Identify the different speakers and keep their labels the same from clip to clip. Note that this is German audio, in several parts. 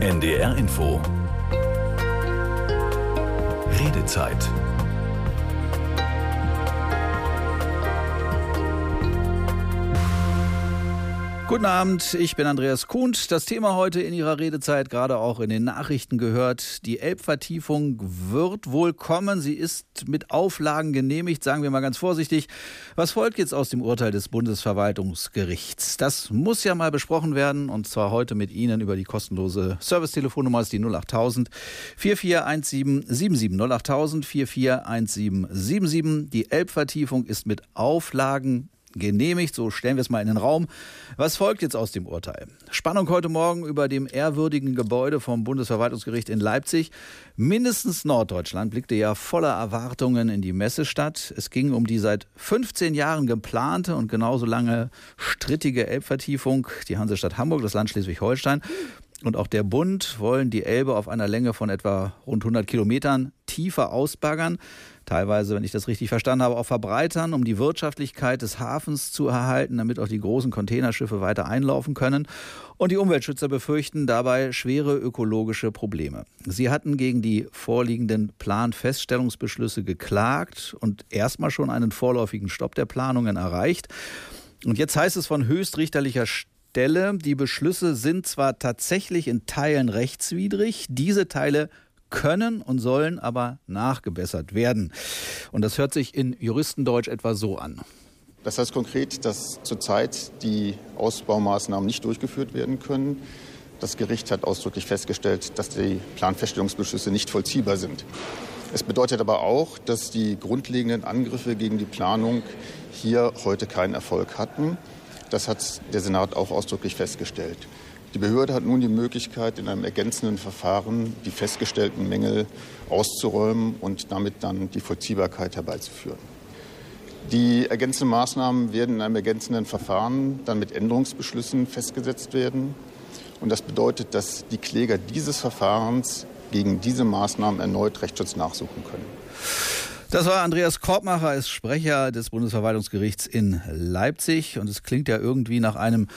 Speaker 1: NDR Info. Redezeit.
Speaker 2: Guten Abend, ich bin Andreas Kuhnt. Das Thema heute in Ihrer Redezeit, gerade auch in den Nachrichten gehört. Die Elbvertiefung wird wohl kommen. Sie ist mit Auflagen genehmigt, sagen wir mal ganz vorsichtig. Was folgt jetzt aus dem Urteil des Bundesverwaltungsgerichts? Das muss ja mal besprochen werden, und zwar heute mit Ihnen über die kostenlose Servicetelefonnummer, ist die 08000 441777. 08000 441777. Die Elbvertiefung ist mit Auflagen genehmigt, so stellen wir es mal in den Raum. Was folgt jetzt aus dem Urteil? Spannung heute Morgen über dem ehrwürdigen Gebäude vom Bundesverwaltungsgericht in Leipzig. Mindestens Norddeutschland blickte ja voller Erwartungen in die Messestadt. Es ging um die seit 15 Jahren geplante und genauso lange strittige Elbvertiefung. Die Hansestadt Hamburg, das Land Schleswig-Holstein und auch der Bund wollen die Elbe auf einer Länge von etwa rund 100 Kilometern tiefer ausbaggern. Teilweise, wenn ich das richtig verstanden habe, auch verbreitern, um die Wirtschaftlichkeit des Hafens zu erhalten, damit auch die großen Containerschiffe weiter einlaufen können. Und die Umweltschützer befürchten dabei schwere ökologische Probleme. Sie hatten gegen die vorliegenden Planfeststellungsbeschlüsse geklagt und erstmal schon einen vorläufigen Stopp der Planungen erreicht. Und jetzt heißt es von höchstrichterlicher Stelle, die Beschlüsse sind zwar tatsächlich in Teilen rechtswidrig, diese Teile können und sollen aber nachgebessert werden. Und das hört sich in Juristendeutsch etwa so an.
Speaker 3: Das heißt konkret, dass zurzeit die Ausbaumaßnahmen nicht durchgeführt werden können. Das Gericht hat ausdrücklich festgestellt, dass die Planfeststellungsbeschlüsse nicht vollziehbar sind. Es bedeutet aber auch, dass die grundlegenden Angriffe gegen die Planung hier heute keinen Erfolg hatten. Das hat der Senat auch ausdrücklich festgestellt. Die Behörde hat nun die Möglichkeit, in einem ergänzenden Verfahren die festgestellten Mängel auszuräumen und damit dann die Vollziehbarkeit herbeizuführen. Die ergänzenden Maßnahmen werden in einem ergänzenden Verfahren dann mit Änderungsbeschlüssen festgesetzt werden. Und das bedeutet, dass die Kläger dieses Verfahrens gegen diese Maßnahmen erneut Rechtsschutz nachsuchen können.
Speaker 2: Das war Andreas Korbmacher, ist Sprecher des Bundesverwaltungsgerichts in Leipzig. Und es klingt ja irgendwie nach einem,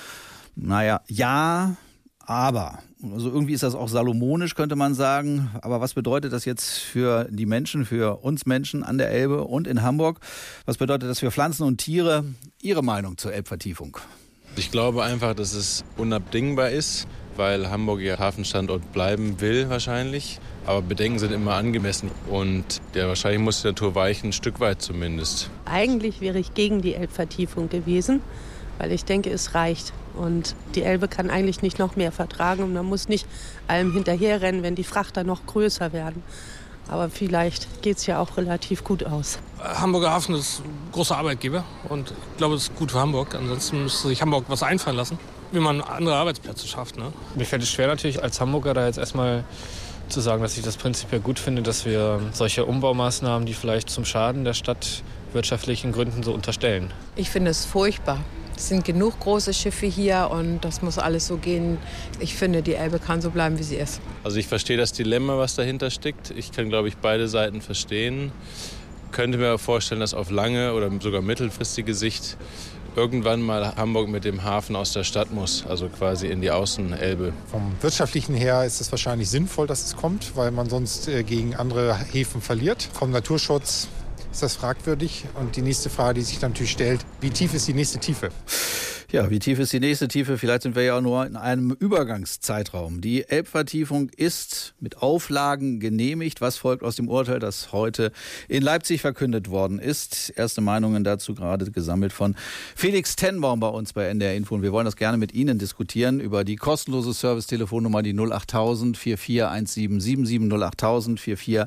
Speaker 2: aber. Also irgendwie ist das auch salomonisch, könnte man sagen. Aber was bedeutet das jetzt für die Menschen, für uns Menschen an der Elbe und in Hamburg? Was bedeutet das für Pflanzen und Tiere? Ihre Meinung zur Elbvertiefung?
Speaker 4: Ich glaube einfach, dass es unabdingbar ist, weil Hamburg ihr Hafenstandort bleiben will wahrscheinlich. Aber Bedenken sind immer angemessen und wahrscheinlich muss die Natur weichen, ein Stück weit zumindest.
Speaker 5: Eigentlich wäre ich gegen die Elbvertiefung gewesen, weil ich denke, es reicht. Und die Elbe kann eigentlich nicht noch mehr vertragen und man muss nicht allem hinterherrennen, wenn die Frachter noch größer werden. Aber vielleicht geht es ja auch relativ gut aus.
Speaker 6: Hamburger Hafen ist ein großer Arbeitgeber und ich glaube, es ist gut für Hamburg. Ansonsten müsste sich Hamburg was einfallen lassen, wie man andere Arbeitsplätze schafft. Ne?
Speaker 7: Mir fällt es schwer natürlich als Hamburger da jetzt erstmal zu sagen, dass ich das prinzipiell gut finde, dass wir solche Umbaumaßnahmen, die vielleicht zum Schaden der Stadt wirtschaftlichen Gründen so unterstellen.
Speaker 8: Ich finde es furchtbar. Es sind genug große Schiffe hier und das muss alles so gehen. Ich finde, die Elbe kann so bleiben, wie sie ist.
Speaker 4: Also ich verstehe das Dilemma, was dahinter steckt. Ich kann, glaube ich, beide Seiten verstehen. Könnte mir vorstellen, dass auf lange oder sogar mittelfristige Sicht irgendwann mal Hamburg mit dem Hafen aus der Stadt muss, also quasi in die Außenelbe.
Speaker 9: Vom Wirtschaftlichen her ist es wahrscheinlich sinnvoll, dass es kommt, weil man sonst gegen andere Häfen verliert. Vom Naturschutz ist das fragwürdig. Und die nächste Frage, die sich dann natürlich stellt, wie tief ist die nächste Tiefe?
Speaker 2: Ja, wie tief ist die nächste Tiefe? Vielleicht sind wir ja nur in einem Übergangszeitraum. Die Elbvertiefung ist mit Auflagen genehmigt. Was folgt aus dem Urteil, das heute in Leipzig verkündet worden ist? Erste Meinungen dazu gerade gesammelt von Felix Tenbaum bei uns bei NDR Info. Und wir wollen das gerne mit Ihnen diskutieren über die kostenlose Servicetelefonnummer, die 08000 441777. 08000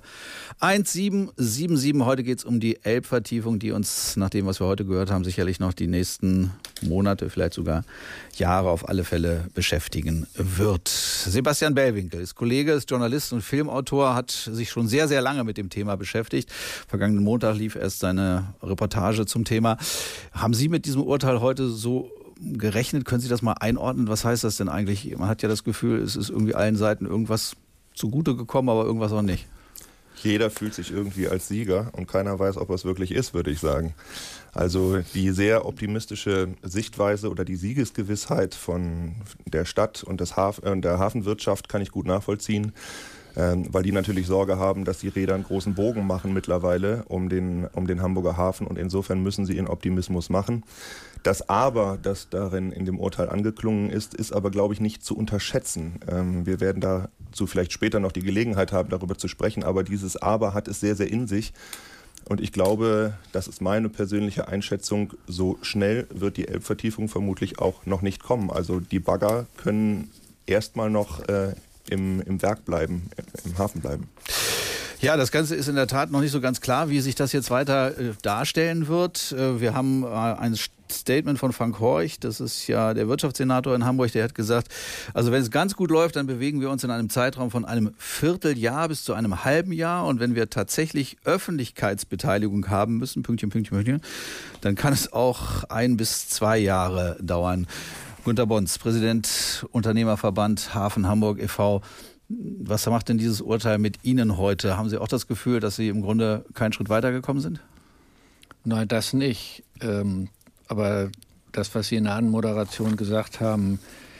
Speaker 2: 441777. Heute geht es um die Elbvertiefung, die uns, nach dem, was wir heute gehört haben, sicherlich noch die nächsten Monate, vielleicht sogar Jahre auf alle Fälle beschäftigen wird. Sebastian Bellwinkel ist Kollege, ist Journalist und Filmautor, hat sich schon sehr, sehr lange mit dem Thema beschäftigt. Vergangenen Montag lief erst seine Reportage zum Thema. Haben Sie mit diesem Urteil heute so gerechnet? Können Sie das mal einordnen? Was heißt das denn eigentlich? Man hat ja das Gefühl, es ist irgendwie allen Seiten irgendwas zugute gekommen, aber irgendwas auch nicht.
Speaker 10: jeder fühlt sich irgendwie als Sieger und keiner weiß, ob er es wirklich ist, würde ich sagen. Also die sehr optimistische Sichtweise oder die Siegesgewissheit von der Stadt und der Hafenwirtschaft kann ich gut nachvollziehen, weil die natürlich Sorge haben, dass die Räder einen großen Bogen machen mittlerweile um den Hamburger Hafen und insofern müssen sie ihren Optimismus machen. Das Aber, das darin in dem Urteil angeklungen ist aber, glaube ich, nicht zu unterschätzen. Wir werden dazu vielleicht später noch die Gelegenheit haben, darüber zu sprechen, aber dieses Aber hat es sehr, sehr in sich. Und ich glaube, das ist meine persönliche Einschätzung, so schnell wird die Elbvertiefung vermutlich auch noch nicht kommen. Also die Bagger können erstmal noch im Werk bleiben, im Hafen bleiben.
Speaker 2: Ja, das Ganze ist in der Tat noch nicht so ganz klar, wie sich das jetzt weiter darstellen wird. Wir haben ein Statement von Frank Horch, das ist ja der Wirtschaftssenator in Hamburg, der hat gesagt, also wenn es ganz gut läuft, dann bewegen wir uns in einem Zeitraum von einem Vierteljahr bis zu einem halben Jahr und wenn wir tatsächlich Öffentlichkeitsbeteiligung haben müssen, Pünktchen, dann kann es auch 1 bis 2 Jahre dauern. Günter Bonz, Präsident Unternehmerverband Hafen Hamburg e.V., was macht denn dieses Urteil mit Ihnen heute? Haben Sie auch das Gefühl, dass Sie im Grunde keinen Schritt weitergekommen sind?
Speaker 11: Nein, das nicht. Aber das, was Sie in der Anmoderation gesagt haben,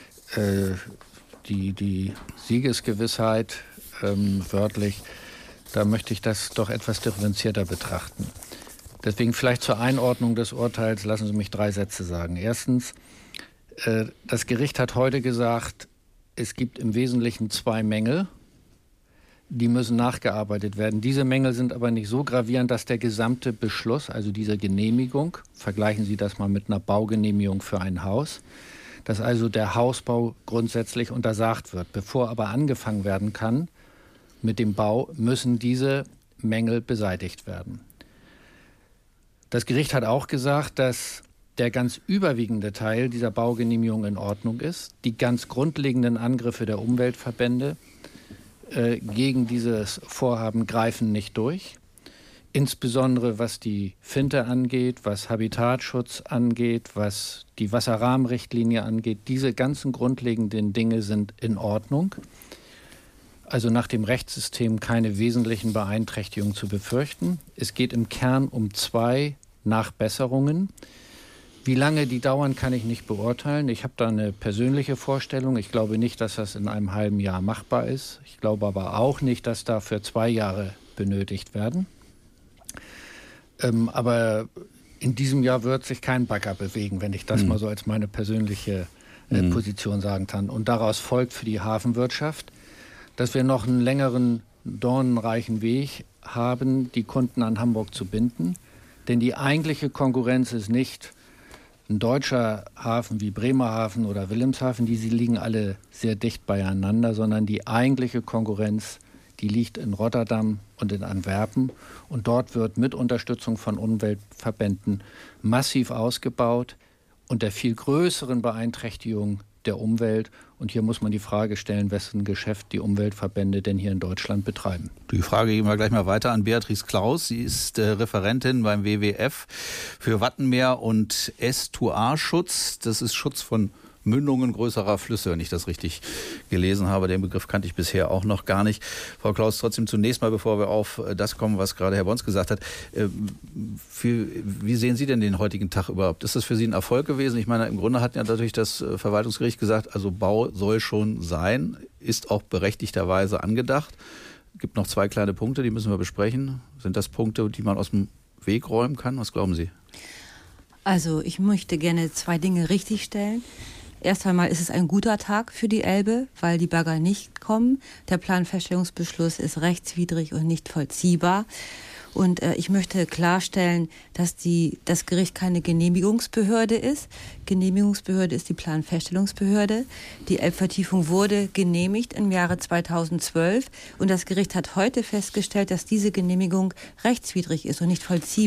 Speaker 11: die Siegesgewissheit wörtlich, da möchte ich das doch etwas differenzierter betrachten. Deswegen vielleicht zur Einordnung des Urteils lassen Sie mich 3 Sätze sagen. Erstens, das Gericht hat heute gesagt, es gibt im Wesentlichen 2 Mängel, die müssen nachgearbeitet werden. Diese Mängel sind aber nicht so gravierend, dass der gesamte Beschluss, also diese Genehmigung, vergleichen Sie das mal mit einer Baugenehmigung für ein Haus, dass also der Hausbau grundsätzlich untersagt wird. Bevor aber angefangen werden kann mit dem Bau, müssen diese Mängel beseitigt werden. Das Gericht hat auch gesagt, dass der ganz überwiegende Teil dieser Baugenehmigung in Ordnung ist. Die ganz grundlegenden Angriffe der Umweltverbände gegen dieses Vorhaben greifen nicht durch. Insbesondere was die Finte angeht, was Habitatschutz angeht, was die Wasserrahmenrichtlinie angeht. Diese ganzen grundlegenden Dinge sind in Ordnung. Also nach dem Rechtssystem keine wesentlichen Beeinträchtigungen zu befürchten. Es geht im Kern um 2 Nachbesserungen. Wie lange die dauern, kann ich nicht beurteilen. Ich habe da eine persönliche Vorstellung. Ich glaube nicht, dass das in einem halben Jahr machbar ist. Ich glaube aber auch nicht, dass dafür 2 Jahre benötigt werden. Aber in diesem Jahr wird sich kein Bagger bewegen, wenn ich das mal so als meine persönliche Position sagen kann. Und daraus folgt für die Hafenwirtschaft, dass wir noch einen längeren, dornenreichen Weg haben, die Kunden an Hamburg zu binden. Denn die eigentliche Konkurrenz ist nicht ein deutscher Hafen wie Bremerhaven oder Wilhelmshaven, die liegen alle sehr dicht beieinander, sondern die eigentliche Konkurrenz, die liegt in Rotterdam und in Antwerpen. Und dort wird mit Unterstützung von Umweltverbänden massiv ausgebaut unter viel größeren Beeinträchtigungen der Umwelt. Und hier muss man die Frage stellen, wessen Geschäft die Umweltverbände denn hier in Deutschland betreiben.
Speaker 2: Die Frage geben wir gleich mal weiter an Beatrice Klaus. Sie ist Referentin beim WWF für Wattenmeer und Ästuarschutz. Das ist Schutz von Mündungen größerer Flüsse, wenn ich das richtig gelesen habe. Den Begriff kannte ich bisher auch noch gar nicht. Frau Klaus, trotzdem zunächst mal, bevor wir auf das kommen, was gerade Herr Bonz gesagt hat. Wie sehen Sie denn den heutigen Tag überhaupt? Ist das für Sie ein Erfolg gewesen? Ich meine, im Grunde hat ja natürlich das Verwaltungsgericht gesagt, also Bau soll schon sein, ist auch berechtigterweise angedacht. Es gibt noch 2 kleine Punkte, die müssen wir besprechen. Sind das Punkte, die man aus dem Weg räumen kann? Was glauben Sie?
Speaker 12: Also ich möchte gerne 2 Dinge richtigstellen. Erst einmal ist es ein guter Tag für die Elbe, weil die Bagger nicht kommen. Der Planfeststellungsbeschluss ist rechtswidrig und nicht vollziehbar. Und ich möchte klarstellen, dass das Gericht keine Genehmigungsbehörde ist. Genehmigungsbehörde ist die Planfeststellungsbehörde. Die Elbvertiefung wurde genehmigt im Jahre 2012 und das Gericht hat heute festgestellt, dass diese Genehmigung rechtswidrig ist und nicht vollziehbar.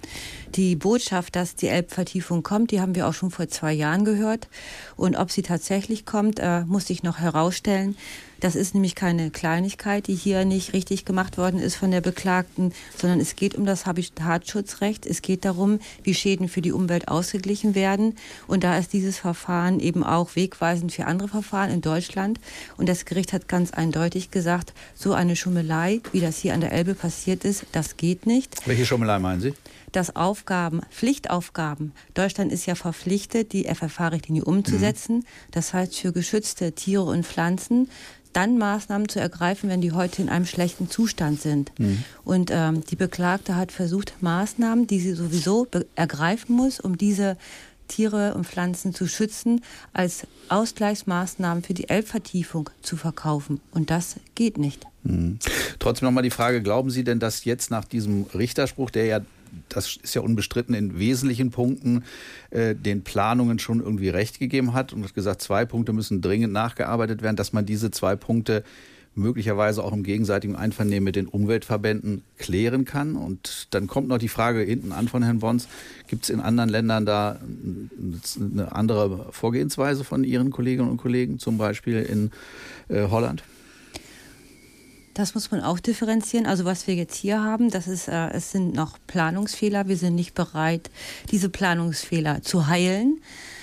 Speaker 12: Die Botschaft, dass die Elbvertiefung kommt, die haben wir auch schon vor 2 Jahren gehört. Und ob sie tatsächlich kommt, muss sich noch herausstellen. Das ist nämlich keine Kleinigkeit, die hier nicht richtig gemacht worden ist von der Beklagten, sondern es geht um das Habitatschutzrecht. Es geht darum, wie Schäden für die Umwelt ausgeglichen werden. Und da ist dieses Verfahren eben auch wegweisend für andere Verfahren in Deutschland. Und das Gericht hat ganz eindeutig gesagt, so eine Schummelei, wie das hier an der Elbe passiert ist, das geht nicht.
Speaker 2: Welche Schummelei meinen Sie?
Speaker 12: Dass Pflichtaufgaben. Deutschland ist ja verpflichtet, die FFH-Richtlinie umzusetzen. Das heißt, für geschützte Tiere und Pflanzen dann Maßnahmen zu ergreifen, wenn die heute in einem schlechten Zustand sind. Und die Beklagte hat versucht, Maßnahmen, die sie sowieso ergreifen muss, um diese Tiere und Pflanzen zu schützen, als Ausgleichsmaßnahmen für die Elbvertiefung zu verkaufen. Und das geht nicht.
Speaker 2: Trotzdem nochmal die Frage, glauben Sie denn, dass jetzt nach diesem Richterspruch, der ja, das ist ja unbestritten, in wesentlichen Punkten den Planungen schon irgendwie recht gegeben hat und hat gesagt, 2 Punkte müssen dringend nachgearbeitet werden, dass man diese 2 Punkte möglicherweise auch im gegenseitigen Einvernehmen mit den Umweltverbänden klären kann. Und dann kommt noch die Frage hinten an von Herrn Bons, gibt es in anderen Ländern da eine andere Vorgehensweise von Ihren Kolleginnen und Kollegen, zum Beispiel in Holland?
Speaker 12: Das muss man auch differenzieren. Also was wir jetzt hier haben, das ist, es sind noch Planungsfehler. Wir sind nicht bereit, diese Planungsfehler zu heilen.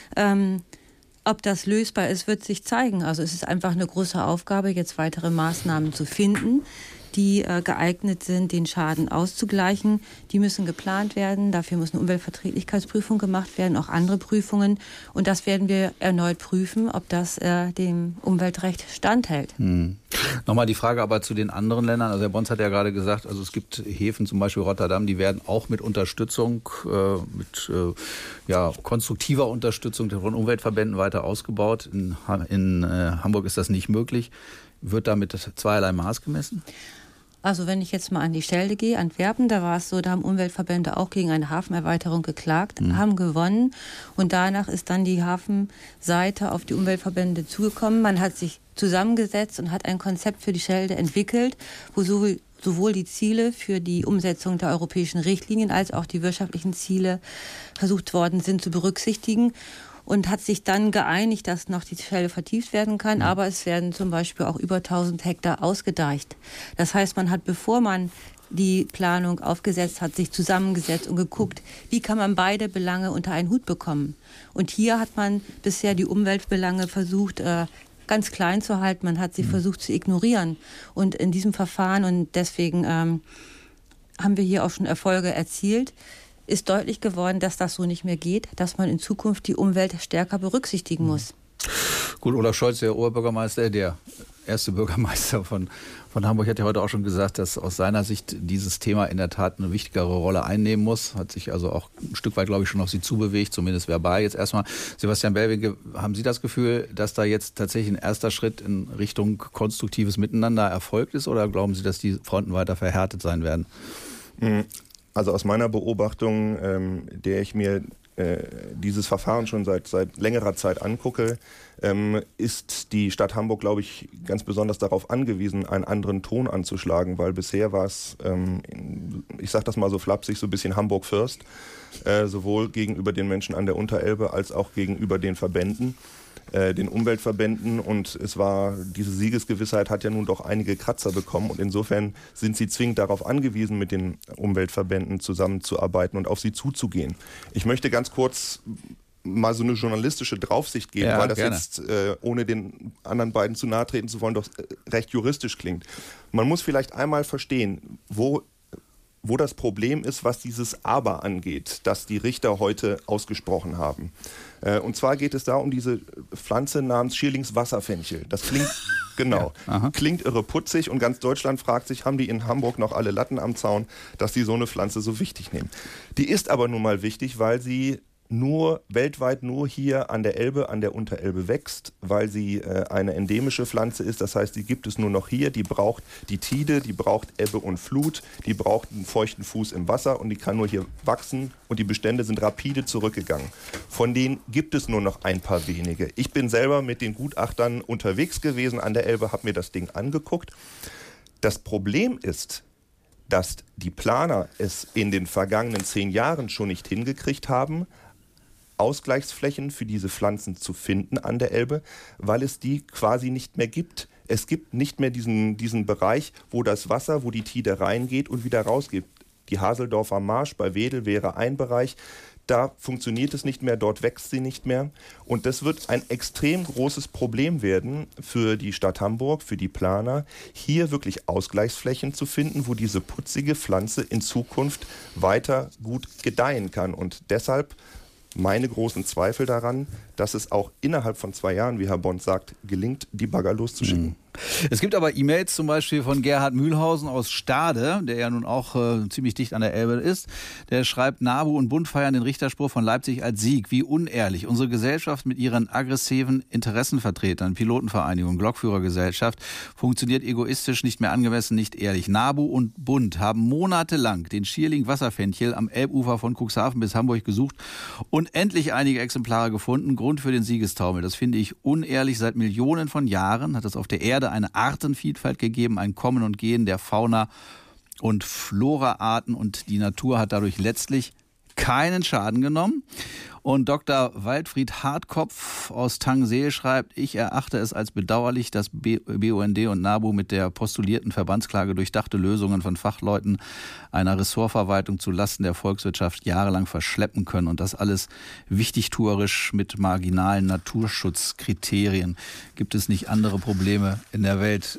Speaker 12: Ob das lösbar ist, wird sich zeigen. Also es ist einfach eine große Aufgabe, jetzt weitere Maßnahmen zu finden, die geeignet sind, den Schaden auszugleichen. Die müssen geplant werden. Dafür muss eine Umweltverträglichkeitsprüfung gemacht werden, auch andere Prüfungen. Und das werden wir erneut prüfen, ob das dem Umweltrecht standhält.
Speaker 2: Nochmal die Frage aber zu den anderen Ländern. Also Herr Bons hat ja gerade gesagt, also es gibt Häfen, zum Beispiel Rotterdam, die werden auch mit Unterstützung, mit konstruktiver Unterstützung von Umweltverbänden weiter ausgebaut. In Hamburg ist das nicht möglich. Wird damit zweierlei Maß gemessen?
Speaker 12: Also wenn ich jetzt mal an die Schelde gehe, Antwerpen, da war es so, da haben Umweltverbände auch gegen eine Hafenerweiterung geklagt, haben gewonnen und danach ist dann die Hafenseite auf die Umweltverbände zugekommen. Man hat sich zusammengesetzt und hat ein Konzept für die Schelde entwickelt, wo sowohl die Ziele für die Umsetzung der europäischen Richtlinien als auch die wirtschaftlichen Ziele versucht worden sind zu berücksichtigen. Und hat sich dann geeinigt, dass noch die Schelde vertieft werden kann, aber es werden zum Beispiel auch über 1000 Hektar ausgedeicht. Das heißt, man hat, bevor man die Planung aufgesetzt hat, sich zusammengesetzt und geguckt, wie kann man beide Belange unter einen Hut bekommen. Und hier hat man bisher die Umweltbelange versucht, ganz klein zu halten. Man hat sie versucht zu ignorieren. Und in diesem Verfahren, und deswegen haben wir hier auch schon Erfolge erzielt, ist deutlich geworden, dass das so nicht mehr geht, dass man in Zukunft die Umwelt stärker berücksichtigen muss.
Speaker 2: Gut, Olaf Scholz, der Oberbürgermeister, der erste Bürgermeister von Hamburg, hat ja heute auch schon gesagt, dass aus seiner Sicht dieses Thema in der Tat eine wichtigere Rolle einnehmen muss. Hat sich also auch ein Stück weit, glaube ich, schon auf Sie zubewegt, zumindest verbal jetzt erstmal. Sebastian Bellwinkel, haben Sie das Gefühl, dass da jetzt tatsächlich ein erster Schritt in Richtung konstruktives Miteinander erfolgt ist, oder glauben Sie, dass die Fronten weiter verhärtet sein werden?
Speaker 10: Also aus meiner Beobachtung, der ich mir dieses Verfahren schon seit längerer Zeit angucke, ist die Stadt Hamburg, glaube ich, ganz besonders darauf angewiesen, einen anderen Ton anzuschlagen, weil bisher war es, ich sage das mal so flapsig, so ein bisschen Hamburg First, sowohl gegenüber den Menschen an der Unterelbe als auch gegenüber den Verbänden, den Umweltverbänden, und diese Siegesgewissheit hat ja nun doch einige Kratzer bekommen, und insofern sind sie zwingend darauf angewiesen, mit den Umweltverbänden zusammenzuarbeiten und auf sie zuzugehen. Ich möchte ganz kurz mal so eine journalistische Draufsicht geben, weil das gerne jetzt, ohne den anderen beiden zu nahe treten zu wollen, doch recht juristisch klingt. Man muss vielleicht einmal verstehen, wo das Problem ist, was dieses Aber angeht, das die Richter heute ausgesprochen haben. Und zwar geht es da um diese Pflanze namens Schierlingswasserfenchel. Das klingt, klingt irre putzig, und ganz Deutschland fragt sich, haben die in Hamburg noch alle Latten am Zaun, dass die so eine Pflanze so wichtig nehmen. Die ist aber nun mal wichtig, weil sie weltweit nur hier an der Elbe, an der Unterelbe wächst, weil sie eine endemische Pflanze ist. Das heißt, die gibt es nur noch hier. Die braucht die Tide, die braucht Ebbe und Flut, die braucht einen feuchten Fuß im Wasser, und die kann nur hier wachsen, und die Bestände sind rapide zurückgegangen. Von denen gibt es nur noch ein paar wenige. Ich bin selber mit den Gutachtern unterwegs gewesen an der Elbe, habe mir das Ding angeguckt. Das Problem ist, dass die Planer es in den vergangenen 10 Jahren schon nicht hingekriegt haben, Ausgleichsflächen für diese Pflanzen zu finden an der Elbe, weil es die quasi nicht mehr gibt. Es gibt nicht mehr diesen Bereich, wo das Wasser, wo die Tide reingeht und wieder rausgeht. Die Haseldorfer Marsch bei Wedel wäre ein Bereich, da funktioniert es nicht mehr, dort wächst sie nicht mehr. Und das wird ein extrem großes Problem werden für die Stadt Hamburg, für die Planer, hier wirklich Ausgleichsflächen zu finden, wo diese putzige Pflanze in Zukunft weiter gut gedeihen kann. Und deshalb meine großen Zweifel daran, dass es auch innerhalb von 2 Jahren, wie Herr Bond sagt, gelingt, die Bagger loszuschicken.
Speaker 2: Es gibt aber E-Mails zum Beispiel von Gerhard Mühlhausen aus Stade, der ja nun auch ziemlich dicht an der Elbe ist. Der schreibt, NABU und Bund feiern den Richterspruch von Leipzig als Sieg. Wie unehrlich. Unsere Gesellschaft mit ihren aggressiven Interessenvertretern, Pilotenvereinigung, Lokführergesellschaft, funktioniert egoistisch, nicht mehr angemessen, nicht ehrlich. NABU und Bund haben monatelang den Schierling-Wasserfenchel am Elbufer von Cuxhaven bis Hamburg gesucht und endlich einige Exemplare gefunden. Grund für den Siegestaumel. Das finde ich unehrlich. Seit Millionen von Jahren hat es auf der Erde eine Artenvielfalt gegeben, ein Kommen und Gehen der Fauna- und Floraarten und die Natur hat dadurch letztlich keinen Schaden genommen. Und Dr. Waldfried Hartkopf aus Tangseel schreibt, ich erachte es als bedauerlich, dass BUND und NABU mit der postulierten Verbandsklage durchdachte Lösungen von Fachleuten einer Ressortverwaltung zulasten der Volkswirtschaft jahrelang verschleppen können und das alles wichtigtuerisch mit marginalen Naturschutzkriterien. Gibt es nicht andere Probleme in der Welt?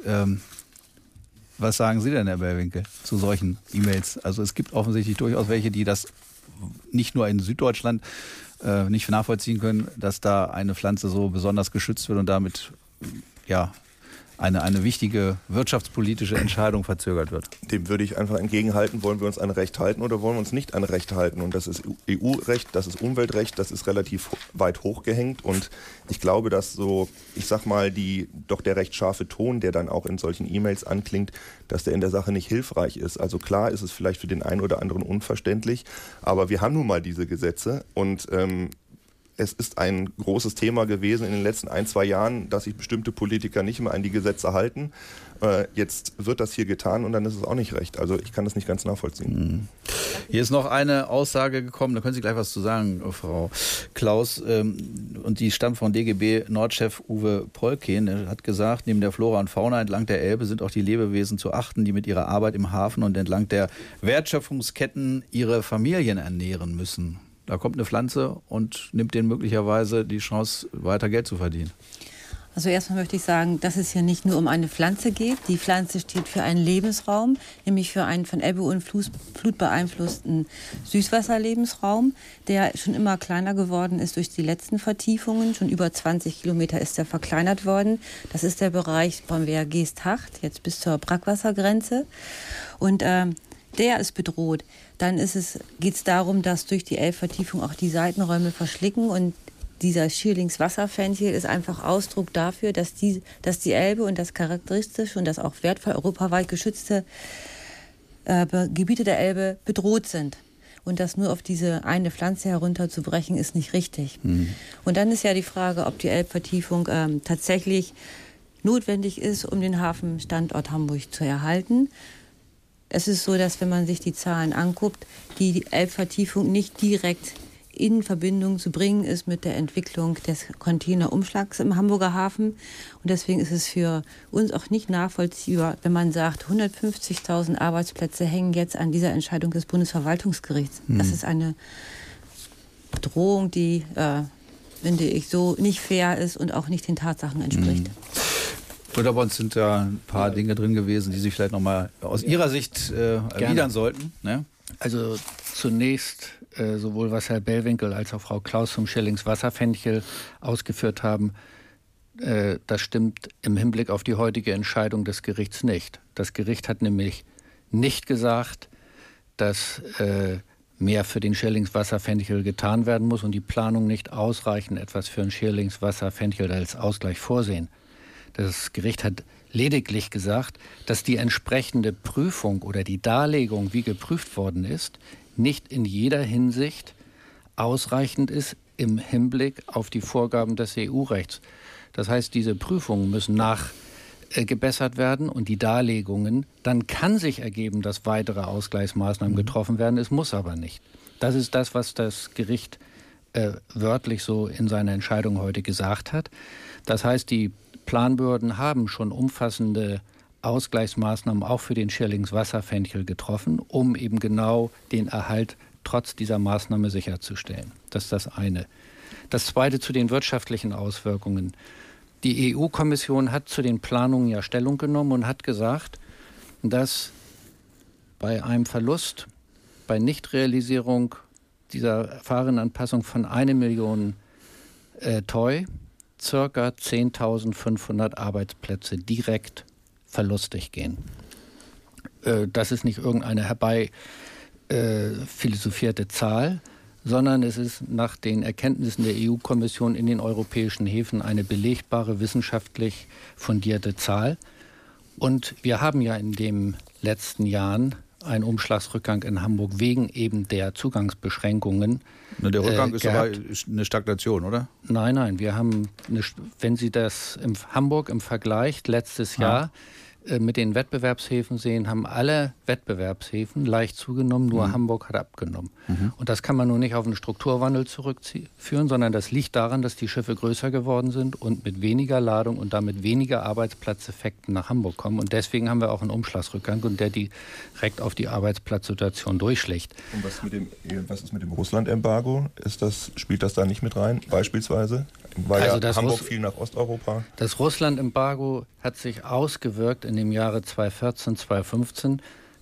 Speaker 2: Was sagen Sie denn, Herr Bellwinkel, zu solchen E-Mails? Also es gibt offensichtlich durchaus welche, die das nicht nur in Süddeutschland nicht nachvollziehen können, dass da eine Pflanze so besonders geschützt wird und damit ja eine wichtige wirtschaftspolitische Entscheidung verzögert wird.
Speaker 10: Dem würde ich einfach entgegenhalten, wollen wir uns an Recht halten oder wollen wir uns nicht an Recht halten? Und das ist EU-Recht, das ist Umweltrecht, das ist relativ weit hochgehängt und ich glaube, dass so, ich sag mal, der recht scharfe Ton, der dann auch in solchen E-Mails anklingt, dass der in der Sache nicht hilfreich ist. Also klar ist es vielleicht für den einen oder anderen unverständlich, aber wir haben nun mal diese Gesetze und es ist ein großes Thema gewesen in den letzten 1-2 Jahren, dass sich bestimmte Politiker nicht mehr an die Gesetze halten. Jetzt wird das hier getan und dann ist es auch nicht recht. Also ich kann das nicht ganz nachvollziehen.
Speaker 2: Hier ist noch eine Aussage gekommen, da können Sie gleich was zu sagen, Frau Klaus. Und die stammt von DGB Nordchef Uwe Polken. Er hat gesagt, neben der Flora und Fauna entlang der Elbe sind auch die Lebewesen zu achten, die mit ihrer Arbeit im Hafen und entlang der Wertschöpfungsketten ihre Familien ernähren müssen. Da kommt eine Pflanze und nimmt denen möglicherweise die Chance, weiter Geld zu verdienen.
Speaker 12: Also erstmal möchte ich sagen, dass es hier nicht nur um eine Pflanze geht. Die Pflanze steht für einen Lebensraum, nämlich für einen von Ebbe und Flut beeinflussten Süßwasserlebensraum, der schon immer kleiner geworden ist durch die letzten Vertiefungen. Schon über 20 Kilometer ist er verkleinert worden. Das ist der Bereich von Geest-Hacht, jetzt bis zur Brackwassergrenze. Und der ist bedroht. Dann geht es darum, dass durch die Elbvertiefung auch die Seitenräume verschlicken und dieser Schierlings-Wasserfenchel ist einfach Ausdruck dafür, dass die Elbe und das charakteristische und das auch wertvoll europaweit geschützte Gebiete der Elbe bedroht sind. Und das nur auf diese eine Pflanze herunterzubrechen, ist nicht richtig. Und dann ist ja die Frage, ob die Elbvertiefung tatsächlich notwendig ist, um den Hafenstandort Hamburg zu erhalten. Es ist so, dass wenn man sich die Zahlen anguckt, die Elbvertiefung nicht direkt in Verbindung zu bringen ist mit der Entwicklung des Containerumschlags im Hamburger Hafen. Und deswegen ist es für uns auch nicht nachvollziehbar, wenn man sagt, 150.000 Arbeitsplätze hängen jetzt an dieser Entscheidung des Bundesverwaltungsgerichts. Das ist eine Drohung, die, finde ich, so nicht fair ist und auch nicht den Tatsachen entspricht.
Speaker 2: Oder bei uns sind da ein paar Dinge drin gewesen, die sich vielleicht nochmal aus Ihrer Sicht erwidern sollten. Ne?
Speaker 11: Also zunächst sowohl was Herr Bellwinkel als auch Frau Klaus zum Schierlings-Wasserfenchel ausgeführt haben, das stimmt im Hinblick auf die heutige Entscheidung des Gerichts nicht. Das Gericht hat nämlich nicht gesagt, dass mehr für den Schierlings-Wasserfenchel getan werden muss und die Planung nicht ausreichend etwas für den Schierlings-Wasserfenchel als Ausgleich vorsehen. Das Gericht hat lediglich gesagt, dass die entsprechende Prüfung oder die Darlegung, wie geprüft worden ist, nicht in jeder Hinsicht ausreichend ist im Hinblick auf die Vorgaben des EU-Rechts. Das heißt, diese Prüfungen müssen nach gebessert werden und die Darlegungen, dann kann sich ergeben, dass weitere Ausgleichsmaßnahmen getroffen werden. Es muss aber nicht. Das ist das, was das Gericht wörtlich so in seiner Entscheidung heute gesagt hat. Das heißt, die Planbehörden haben schon umfassende Ausgleichsmaßnahmen auch für den Schierlings Wasserfenchel getroffen, um eben genau den Erhalt trotz dieser Maßnahme sicherzustellen. Das ist das eine. Das zweite zu den wirtschaftlichen Auswirkungen. Die EU-Kommission hat zu den Planungen ja Stellung genommen und hat gesagt, dass bei einem Verlust, bei Nichtrealisierung dieser Fahrenanpassung von 1 Million Toi ca. 10.500 Arbeitsplätze direkt verlustig gehen. Das ist nicht irgendeine herbeiphilosophierte Zahl, sondern es ist nach den Erkenntnissen der EU-Kommission in den europäischen Häfen eine belegbare, wissenschaftlich fundierte Zahl. Und wir haben ja in den letzten Jahren einen Umschlagsrückgang in Hamburg wegen eben der Zugangsbeschränkungen.
Speaker 2: Der Rückgang ist aber eine Stagnation, oder?
Speaker 11: Nein, wir haben, wenn Sie das in Hamburg im Vergleich letztes Jahr mit den Wettbewerbshäfen sehen, haben alle Wettbewerbshäfen leicht zugenommen, nur Hamburg hat abgenommen. Und das kann man nur nicht auf einen Strukturwandel zurückführen, sondern das liegt daran, dass die Schiffe größer geworden sind und mit weniger Ladung und damit weniger Arbeitsplatzeffekten nach Hamburg kommen. Und deswegen haben wir auch einen Umschlagsrückgang und der direkt auf die Arbeitsplatzsituation durchschlägt.
Speaker 10: Und was ist mit dem Russland-Embargo? Spielt das da nicht mit rein, beispielsweise? Weil ja Hamburg viel nach Osteuropa.
Speaker 11: Das Russland-Embargo hat sich ausgewirkt in dem Jahre 2014, 2015,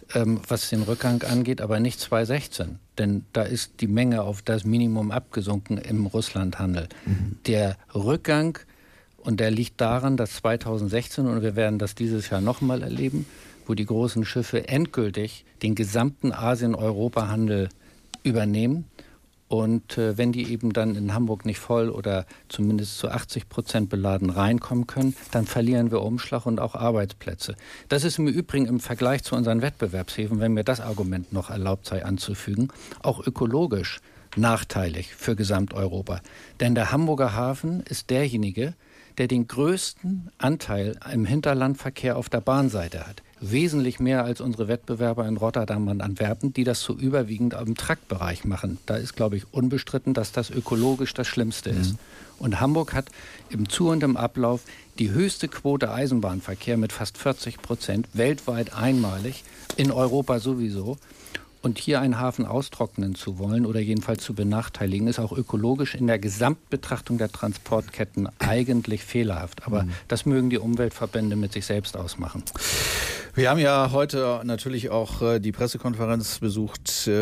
Speaker 11: was den Rückgang angeht, aber nicht 2016. Denn da ist die Menge auf das Minimum abgesunken im Russlandhandel. Der Rückgang, und der liegt daran, dass 2016, und wir werden das dieses Jahr nochmal erleben, wo die großen Schiffe endgültig den gesamten Asien-Europa-Handel übernehmen. Und wenn die eben dann in Hamburg nicht voll oder zumindest zu 80% beladen reinkommen können, dann verlieren wir Umschlag und auch Arbeitsplätze. Das ist im Übrigen im Vergleich zu unseren Wettbewerbshäfen, wenn mir das Argument noch erlaubt sei anzufügen, auch ökologisch nachteilig für Gesamteuropa. Denn der Hamburger Hafen ist derjenige, der den größten Anteil im Hinterlandverkehr auf der Bahnseite hat. Wesentlich mehr als unsere Wettbewerber in Rotterdam und Antwerpen, die das so überwiegend im Traktbereich machen. Da ist, glaube ich, unbestritten, dass das ökologisch das Schlimmste ist. Und Hamburg hat im Zu- und im Ablauf die höchste Quote Eisenbahnverkehr mit fast 40%, weltweit einmalig, in Europa sowieso. Und hier einen Hafen austrocknen zu wollen oder jedenfalls zu benachteiligen, ist auch ökologisch in der Gesamtbetrachtung der Transportketten eigentlich fehlerhaft. Aber das mögen die Umweltverbände mit sich selbst ausmachen.
Speaker 2: Wir haben ja heute natürlich auch die Pressekonferenz besucht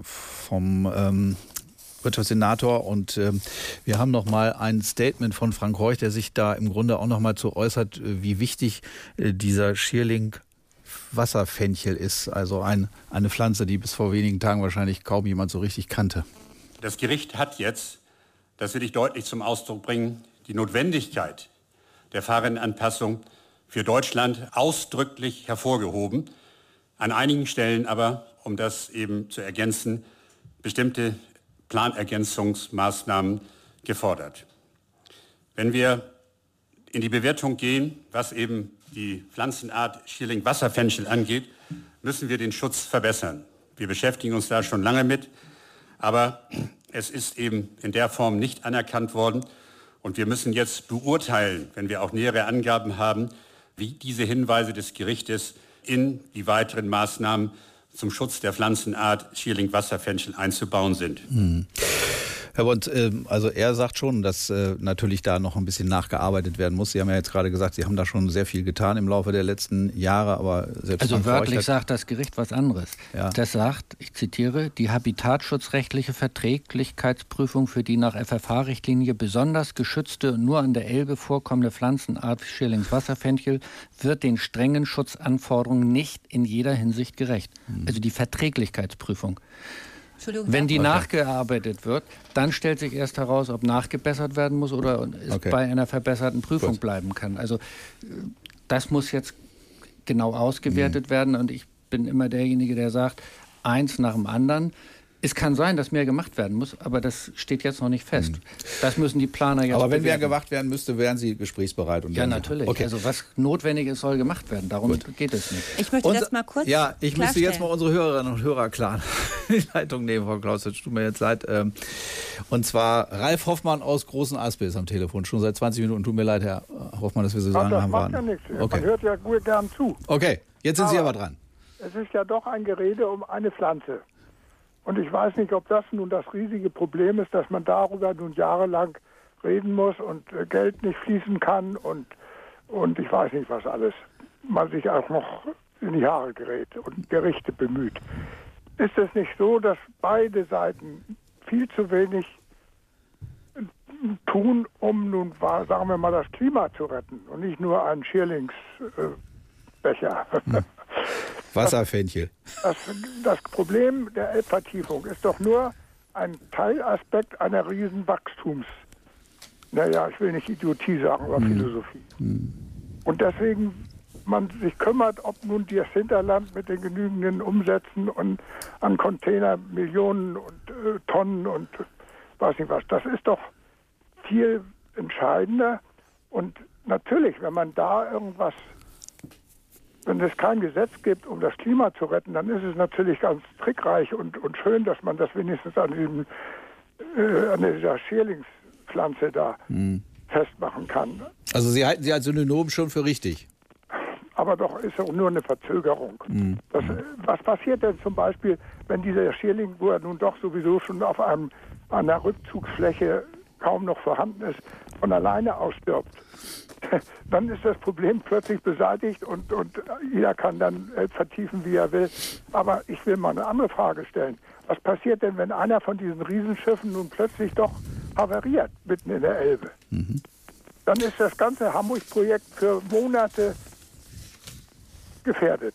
Speaker 2: vom Wirtschaftssenator und wir haben noch mal ein Statement von Frank Reuch, der sich da im Grunde auch noch mal zu äußert, wie wichtig dieser Schierling Wasserfenchel ist, also eine Pflanze, die bis vor wenigen Tagen wahrscheinlich kaum jemand so richtig kannte.
Speaker 13: Das Gericht hat jetzt, das will ich deutlich zum Ausdruck bringen, die Notwendigkeit der Fahrenanpassung für Deutschland ausdrücklich hervorgehoben. An einigen Stellen aber, um das eben zu ergänzen, bestimmte Planergänzungsmaßnahmen gefordert. Wenn wir in die Bewertung gehen, was eben die Pflanzenart Schierling Wasserfenchel angeht, müssen wir den Schutz verbessern. Wir beschäftigen uns da schon lange mit, aber es ist eben in der Form nicht anerkannt worden. Und wir müssen jetzt beurteilen, wenn wir auch nähere Angaben haben, wie diese Hinweise des Gerichtes in die weiteren Maßnahmen zum Schutz der Pflanzenart Schierling Wasserfenchel einzubauen sind.
Speaker 2: Herr Bond, also er sagt schon, dass natürlich da noch ein bisschen nachgearbeitet werden muss. Sie haben ja jetzt gerade gesagt, Sie haben da schon sehr viel getan im Laufe der letzten Jahre, aber selbst
Speaker 11: also wörtlich sagt das Gericht was anderes. Ja. Das sagt, ich zitiere, die habitatschutzrechtliche Verträglichkeitsprüfung für die nach FFH-Richtlinie besonders geschützte und nur an der Elbe vorkommende Pflanzenart Schierlings Wasserfenchel wird den strengen Schutzanforderungen nicht in jeder Hinsicht gerecht. Also die Verträglichkeitsprüfung. Wenn die nachgearbeitet wird, dann stellt sich erst heraus, ob nachgebessert werden muss oder es bei einer verbesserten Prüfung bleiben kann. Also das muss jetzt genau ausgewertet werden und ich bin immer derjenige, der sagt, eins nach dem anderen. Es kann sein, dass mehr gemacht werden muss, aber das steht jetzt noch nicht fest. Das müssen die Planer jetzt
Speaker 2: Aber wenn mehr
Speaker 11: bewerten.
Speaker 2: gemacht werden müsste, wären Sie gesprächspreisbereit? Und
Speaker 11: Ja, natürlich.
Speaker 2: Okay.
Speaker 11: Also was notwendig ist, soll gemacht werden. Darum geht es nicht.
Speaker 12: Ich möchte das mal kurz
Speaker 2: Ja, ich müsste jetzt mal
Speaker 12: klarstellen.
Speaker 2: unsere Hörerinnen und Hörer klar in die Leitung nehmen, Frau Clausewitz, tut mir jetzt leid. Und zwar Ralf Hoffmann aus Großen Aspe ist am Telefon, schon seit 20 Minuten. Tut mir leid, Herr Hoffmann, dass wir so lange
Speaker 14: das
Speaker 2: haben
Speaker 14: macht
Speaker 2: waren.
Speaker 14: ja nichts.
Speaker 2: Okay.
Speaker 14: Man hört ja gut gern zu.
Speaker 2: Okay, jetzt sind Sie aber dran.
Speaker 14: Es ist ja doch ein Gerede um eine Pflanze. Und ich weiß nicht, ob das nun das riesige Problem ist, dass man darüber nun jahrelang reden muss und Geld nicht fließen kann und ich weiß nicht, was alles. Man sich auch noch in die Haare gerät und Gerichte bemüht. Ist es nicht so, dass beide Seiten viel zu wenig tun, um nun, sagen wir mal, das Klima zu retten und nicht nur einen Schierlingsbecher?
Speaker 2: Wasserfenchel.
Speaker 14: Das Problem der Elbvertiefung ist doch nur ein Teilaspekt einer riesen Wachstums. Naja, ich will nicht Idiotie sagen, aber Philosophie. Und deswegen man sich kümmert, ob nun das Hinterland mit den genügenden Umsätzen und an Container Millionen und Tonnen und weiß nicht was, das ist doch viel entscheidender. Und natürlich, wenn man da irgendwas, wenn es kein Gesetz gibt, um das Klima zu retten, dann ist es natürlich ganz trickreich und schön, dass man das wenigstens an dieser Schierlingspflanze da festmachen kann.
Speaker 2: Also Sie halten sie als Synonym schon für richtig?
Speaker 14: Aber doch ist auch nur eine Verzögerung. Was passiert denn zum Beispiel, wenn dieser Schierling, wo er nun doch sowieso schon auf einer Rückzugsfläche kaum noch vorhanden ist, von alleine ausstirbt? Dann ist das Problem plötzlich beseitigt und jeder kann dann vertiefen, wie er will. Aber ich will mal eine andere Frage stellen. Was passiert denn, wenn einer von diesen Riesenschiffen nun plötzlich doch havariert, mitten in der Elbe? Dann ist das ganze Hamburg-Projekt für Monate gefährdet.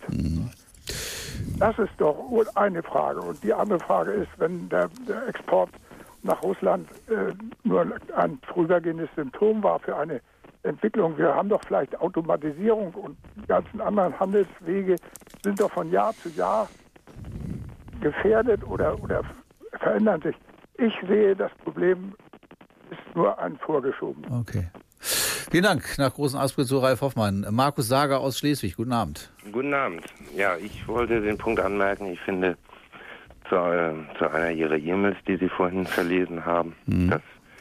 Speaker 14: Das ist doch eine Frage. Und die andere Frage ist, wenn der Export nach Russland nur ein vorübergehendes Symptom war für eine Entwicklung. Wir haben doch vielleicht Automatisierung und die ganzen anderen Handelswege sind doch von Jahr zu Jahr gefährdet oder verändern sich. Ich sehe, das Problem ist nur ein vorgeschoben.
Speaker 2: Okay. Vielen Dank nach Großen Aspe zu Ralf Hoffmann. Markus Sager aus Schleswig, guten Abend.
Speaker 15: Guten Abend. Ja, ich wollte den Punkt anmerken, ich finde zu einer Ihrer E-Mails, die Sie vorhin verlesen haben, dass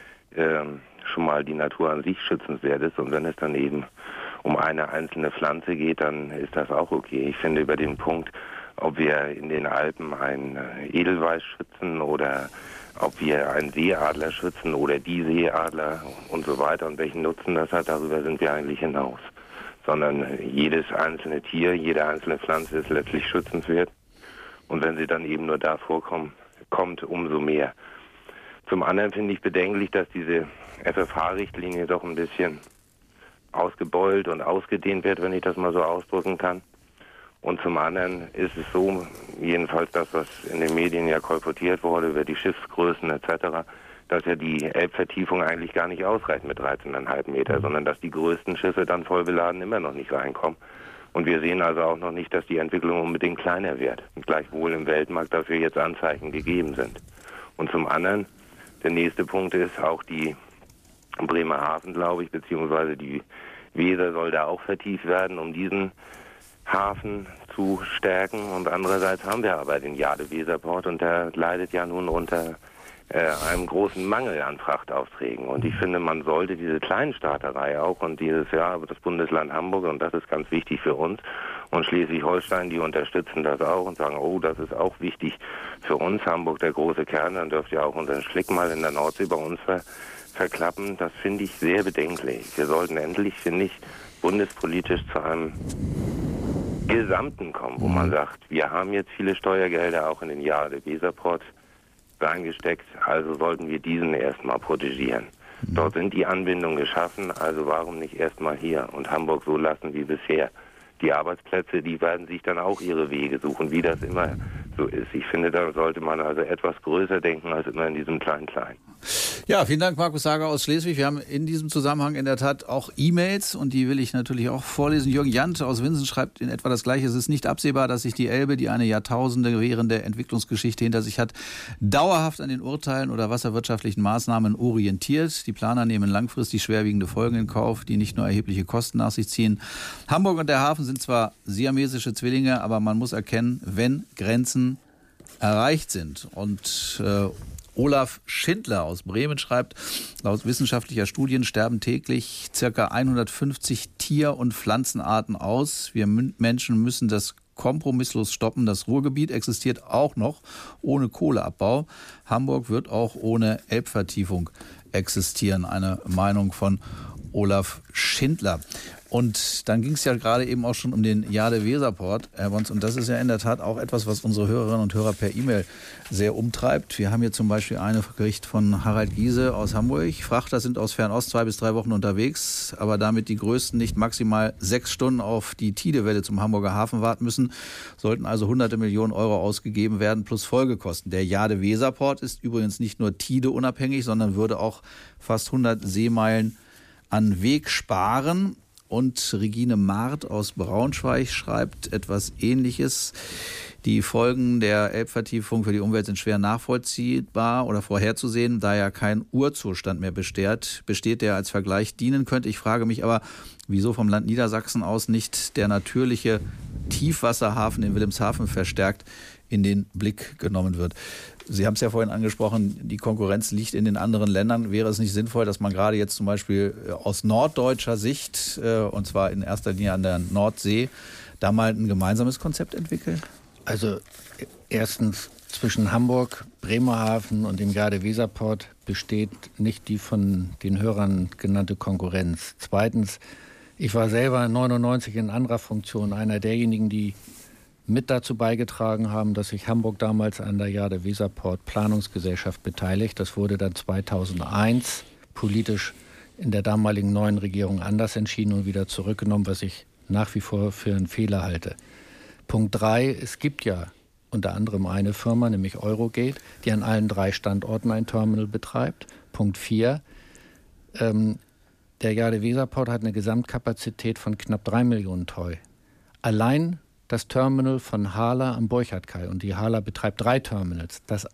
Speaker 15: schon mal die Natur an sich schützenswert ist und wenn es dann eben um eine einzelne Pflanze geht, dann ist das auch okay. Ich finde über den Punkt, ob wir in den Alpen einen Edelweiß schützen oder ob wir einen Seeadler schützen oder die Seeadler und so weiter und welchen Nutzen das hat, darüber sind wir eigentlich hinaus. Sondern jedes einzelne Tier, jede einzelne Pflanze ist letztlich schützenswert. Und wenn sie dann eben nur da kommt, umso mehr. Zum anderen finde ich bedenklich, dass diese FFH-Richtlinie doch ein bisschen ausgebeult und ausgedehnt wird, wenn ich das mal so ausdrücken kann. Und zum anderen ist es so, jedenfalls das, was in den Medien ja kolportiert wurde über die Schiffsgrößen etc., dass ja die Elbvertiefung eigentlich gar nicht ausreicht mit 13,5 Meter, sondern dass die größten Schiffe dann voll beladen immer noch nicht reinkommen. Und wir sehen also auch noch nicht, dass die Entwicklung unbedingt kleiner wird. Und gleichwohl im Weltmarkt dafür jetzt Anzeichen gegeben sind. Und zum anderen, der nächste Punkt ist auch die Bremerhaven, glaube ich, beziehungsweise die Weser soll da auch vertieft werden, um diesen Hafen zu stärken. Und andererseits haben wir aber den Jade-Weserport und der leidet ja nun unter einem großen Mangel an Frachtaufträgen. Und ich finde, man sollte diese Kleinstaaterei auch und dieses Jahr das Bundesland Hamburg, und das ist ganz wichtig für uns, und Schleswig-Holstein, die unterstützen das auch und sagen, oh, das ist auch wichtig für uns, Hamburg, der große Kern, dann dürft ihr auch unseren Schlick mal in der Nordsee bei uns verklappen. Das finde ich sehr bedenklich. Wir sollten endlich, finde ich, bundespolitisch zu einem Gesamten kommen, wo man sagt, wir haben jetzt viele Steuergelder auch in den Jade-Weserport reingesteckt, also sollten wir diesen erstmal protegieren. Dort sind die Anbindungen geschaffen, also warum nicht erstmal hier und Hamburg so lassen wie bisher. Die Arbeitsplätze, die werden sich dann auch ihre Wege suchen, wie das immer so ist. Ich finde, da sollte man also etwas größer denken als immer in diesem Klein-Klein.
Speaker 2: Ja, vielen Dank, Markus Sager aus Schleswig. Wir haben in diesem Zusammenhang in der Tat auch E-Mails und die will ich natürlich auch vorlesen. Jürgen Jant aus Winsen schreibt in etwa das Gleiche. Es ist nicht absehbar, dass sich die Elbe, die eine Jahrtausende währende Entwicklungsgeschichte hinter sich hat, dauerhaft an den Urteilen oder wasserwirtschaftlichen Maßnahmen orientiert. Die Planer nehmen langfristig schwerwiegende Folgen in Kauf, die nicht nur erhebliche Kosten nach sich ziehen. Hamburg und der Hafen sind zwar siamesische Zwillinge, aber man muss erkennen, wenn Grenzen erreicht sind. Und Olaf Schindler aus Bremen schreibt, laut wissenschaftlicher Studien sterben täglich ca. 150 Tier- und Pflanzenarten aus. Wir Menschen müssen das kompromisslos stoppen. Das Ruhrgebiet existiert auch noch ohne Kohleabbau. Hamburg wird auch ohne Elbvertiefung existieren. Eine Meinung von Olaf Schindler. Und dann ging es ja gerade eben auch schon um den Jade-Weser-Port, Herr Bons. Und das ist ja in der Tat auch etwas, was unsere Hörerinnen und Hörer per E-Mail sehr umtreibt. Wir haben hier zum Beispiel eine Bericht von Harald Giese aus Hamburg. Frachter sind aus Fernost 2 bis 3 Wochen unterwegs, aber damit die größten nicht maximal 6 Stunden auf die Tidewelle zum Hamburger Hafen warten müssen, sollten also hunderte Millionen Euro ausgegeben werden plus Folgekosten. Der Jade-Weser-Port ist übrigens nicht nur Tide-unabhängig, sondern würde auch fast 100 Seemeilen an Weg sparen. Und Regine Maart aus Braunschweig schreibt etwas Ähnliches. Die Folgen der Elbvertiefung für die Umwelt sind schwer nachvollziehbar oder vorherzusehen, da ja kein Urzustand mehr besteht, der als Vergleich dienen könnte. Ich frage mich aber, wieso vom Land Niedersachsen aus nicht der natürliche Tiefwasserhafen in Wilhelmshaven verstärkt in den Blick genommen wird. Sie haben es ja vorhin angesprochen, die Konkurrenz liegt in den anderen Ländern. Wäre es nicht sinnvoll, dass man gerade jetzt zum Beispiel aus norddeutscher Sicht, und zwar in erster Linie an der Nordsee, da mal ein gemeinsames Konzept entwickelt?
Speaker 11: Also erstens, zwischen Hamburg, Bremerhaven und dem Jade-Weser-Port besteht nicht die von den Hörern genannte Konkurrenz. Zweitens, ich war selber 1999 in anderer Funktion einer derjenigen, die mit dazu beigetragen haben, dass sich Hamburg damals an der Jade-Weser-Port Planungsgesellschaft beteiligt. Das wurde dann 2001 politisch in der damaligen neuen Regierung anders entschieden und wieder zurückgenommen, was ich nach wie vor für einen Fehler halte. Punkt 3, es gibt ja unter anderem eine Firma, nämlich Eurogate, die an allen 3 Standorten ein Terminal betreibt. Punkt 4, der Jade-Weser-Port hat eine Gesamtkapazität von knapp 3 Millionen Toy. Allein das Terminal von Hala am Borchardt-Kai, und die Hala betreibt 3 Terminals. Das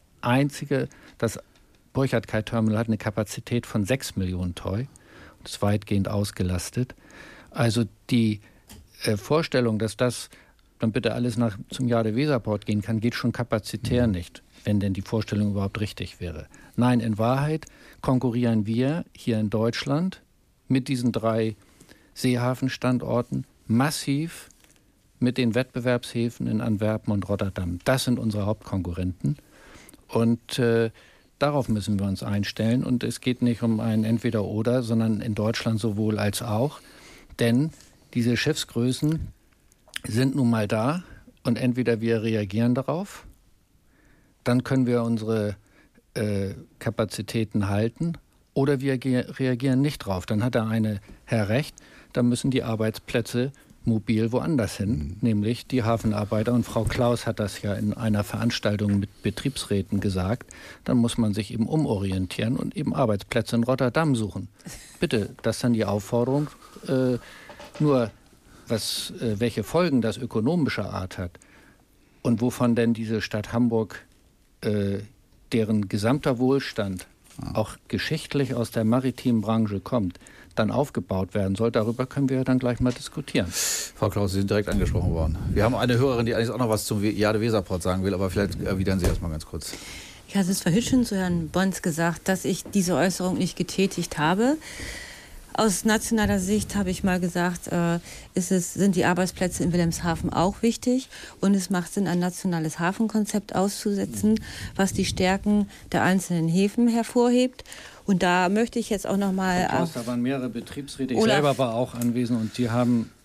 Speaker 11: Borchardt-Kai-Terminal hat eine Kapazität von 6 Millionen Toy und ist weitgehend ausgelastet. Also die Vorstellung, dass das dann bitte alles zum Jade-Weser-Port gehen kann, geht schon kapazitär nicht, wenn denn die Vorstellung überhaupt richtig wäre. Nein, in Wahrheit konkurrieren wir hier in Deutschland mit diesen 3 Seehafenstandorten massiv mit den Wettbewerbshäfen in Antwerpen und Rotterdam. Das sind unsere Hauptkonkurrenten. Und darauf müssen wir uns einstellen. Und es geht nicht um ein Entweder-Oder, sondern in Deutschland sowohl als auch. Denn diese Schiffsgrößen sind nun mal da. Und entweder wir reagieren darauf, dann können wir unsere Kapazitäten halten, oder wir reagieren nicht drauf. Dann hat der eine Herr recht, dann müssen die Arbeitsplätze mobil woanders hin, nämlich die Hafenarbeiter. Und Frau Klaus hat das ja in einer Veranstaltung mit Betriebsräten gesagt. Dann muss man sich eben umorientieren und eben Arbeitsplätze in Rotterdam suchen. Bitte, das ist dann die Aufforderung. Nur, welche Folgen das ökonomischer Art hat und wovon denn diese Stadt Hamburg, deren gesamter Wohlstand auch geschichtlich aus der maritimen Branche kommt, dann aufgebaut werden soll, darüber können wir dann gleich mal diskutieren.
Speaker 2: Frau Klaus, Sie sind direkt angesprochen worden. Wir haben eine Hörerin, die eigentlich auch noch was zum Jade-Weser-Port sagen will, aber vielleicht erwidern Sie das mal ganz kurz.
Speaker 12: Ich hatte es vorhin schon zu Herrn Bons gesagt, dass ich diese Äußerung nicht getätigt habe. Aus nationaler Sicht habe ich mal gesagt, sind die Arbeitsplätze in Wilhelmshaven auch wichtig und es macht Sinn, ein nationales Hafenkonzept auszusetzen, was die Stärken der einzelnen Häfen hervorhebt. Und da möchte ich jetzt auch noch mal...
Speaker 11: Da waren mehrere Betriebsräte, ich selber war auch anwesend und Sie haben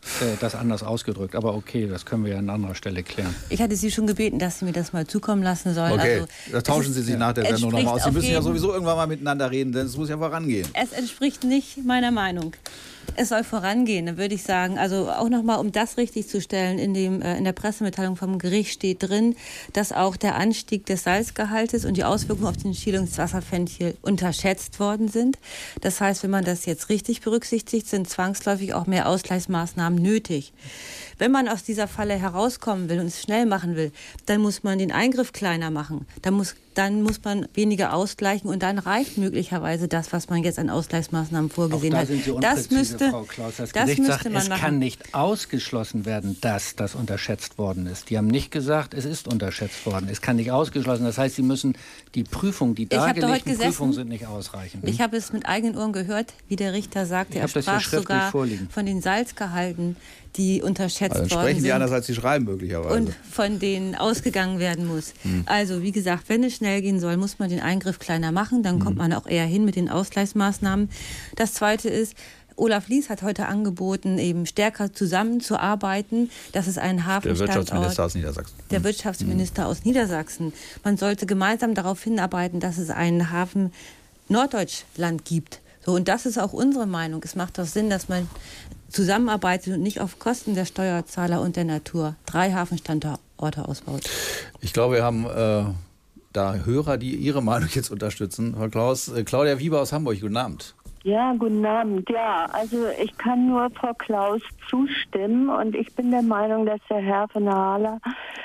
Speaker 11: das anders ausgedrückt. Aber okay, das können wir ja an anderer Stelle klären.
Speaker 12: Ich hatte Sie schon gebeten, dass Sie mir das mal zukommen lassen sollen.
Speaker 2: Okay,
Speaker 12: also,
Speaker 2: da tauschen Sie sich nach der Sendung nochmal aus. Sie müssen ja sowieso irgendwann mal miteinander reden, denn es muss ja vorangehen.
Speaker 12: Es entspricht nicht meiner Meinung. Es soll vorangehen, dann würde ich sagen. Also auch nochmal, um das richtig zu stellen, in der Pressemitteilung vom Gericht steht drin, dass auch der Anstieg des Salzgehaltes und die Auswirkungen auf den Schielungswasserfenchel unterschätzt worden sind. Das heißt, wenn man das jetzt richtig berücksichtigt, sind zwangsläufig auch mehr Ausgleichsmaßnahmen nötig. Wenn man aus dieser Falle herauskommen will und es schnell machen will, dann muss man den Eingriff kleiner machen. Dann muss man weniger ausgleichen und dann reicht möglicherweise das, was man jetzt an Ausgleichsmaßnahmen vorgesehen hat.
Speaker 11: Das müsste, Frau Klaus. Das Gericht sagt, es kann nicht ausgeschlossen werden, dass das unterschätzt worden ist. Die haben nicht gesagt, es ist unterschätzt worden. Es kann nicht ausgeschlossen. Das heißt, sie müssen die Prüfung, die dargelegten Prüfungen sind nicht ausreichend.
Speaker 12: Ich habe es mit eigenen Ohren gehört, wie der Richter sagte, er sprach sogar von den Salzgehalten, die unterschätzt worden sind.
Speaker 2: Dann sprechen die anders, als sie schreiben möglicherweise.
Speaker 12: Und von denen ausgegangen werden muss. Also wie gesagt, wenn es schnell gehen soll, muss man den Eingriff kleiner machen. Dann kommt man auch eher hin mit den Ausgleichsmaßnahmen. Das Zweite ist, Olaf Lies hat heute angeboten, eben stärker zusammenzuarbeiten. Das ist ein Hafenstandort.
Speaker 2: Der Wirtschaftsminister aus Niedersachsen.
Speaker 12: Der Wirtschaftsminister aus Niedersachsen. Man sollte gemeinsam darauf hinarbeiten, dass es einen Hafen Norddeutschland gibt. So, und das ist auch unsere Meinung. Es macht doch Sinn, dass man zusammenarbeitet und nicht auf Kosten der Steuerzahler und der Natur 3 Hafenstandorte ausbaut.
Speaker 2: Ich glaube, wir haben da Hörer, die Ihre Meinung jetzt unterstützen. Frau Klaus, Claudia Wieber aus Hamburg, guten Abend.
Speaker 16: Ja, guten Abend. Ja, also ich kann nur Frau Klaus zustimmen und ich bin der Meinung, dass der Herr von der Haaler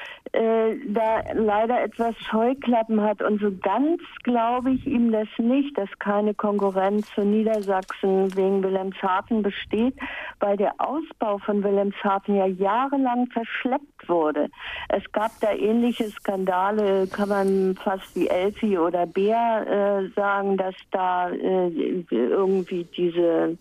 Speaker 16: da leider etwas Scheuklappen hat und so ganz glaube ich ihm das nicht, dass keine Konkurrenz zu Niedersachsen wegen Wilhelmshaven besteht, weil der Ausbau von Wilhelmshaven ja jahrelang verschleppt wurde. Es gab da ähnliche Skandale, kann man fast wie Elfi oder Bär sagen, dass da irgendwie diese,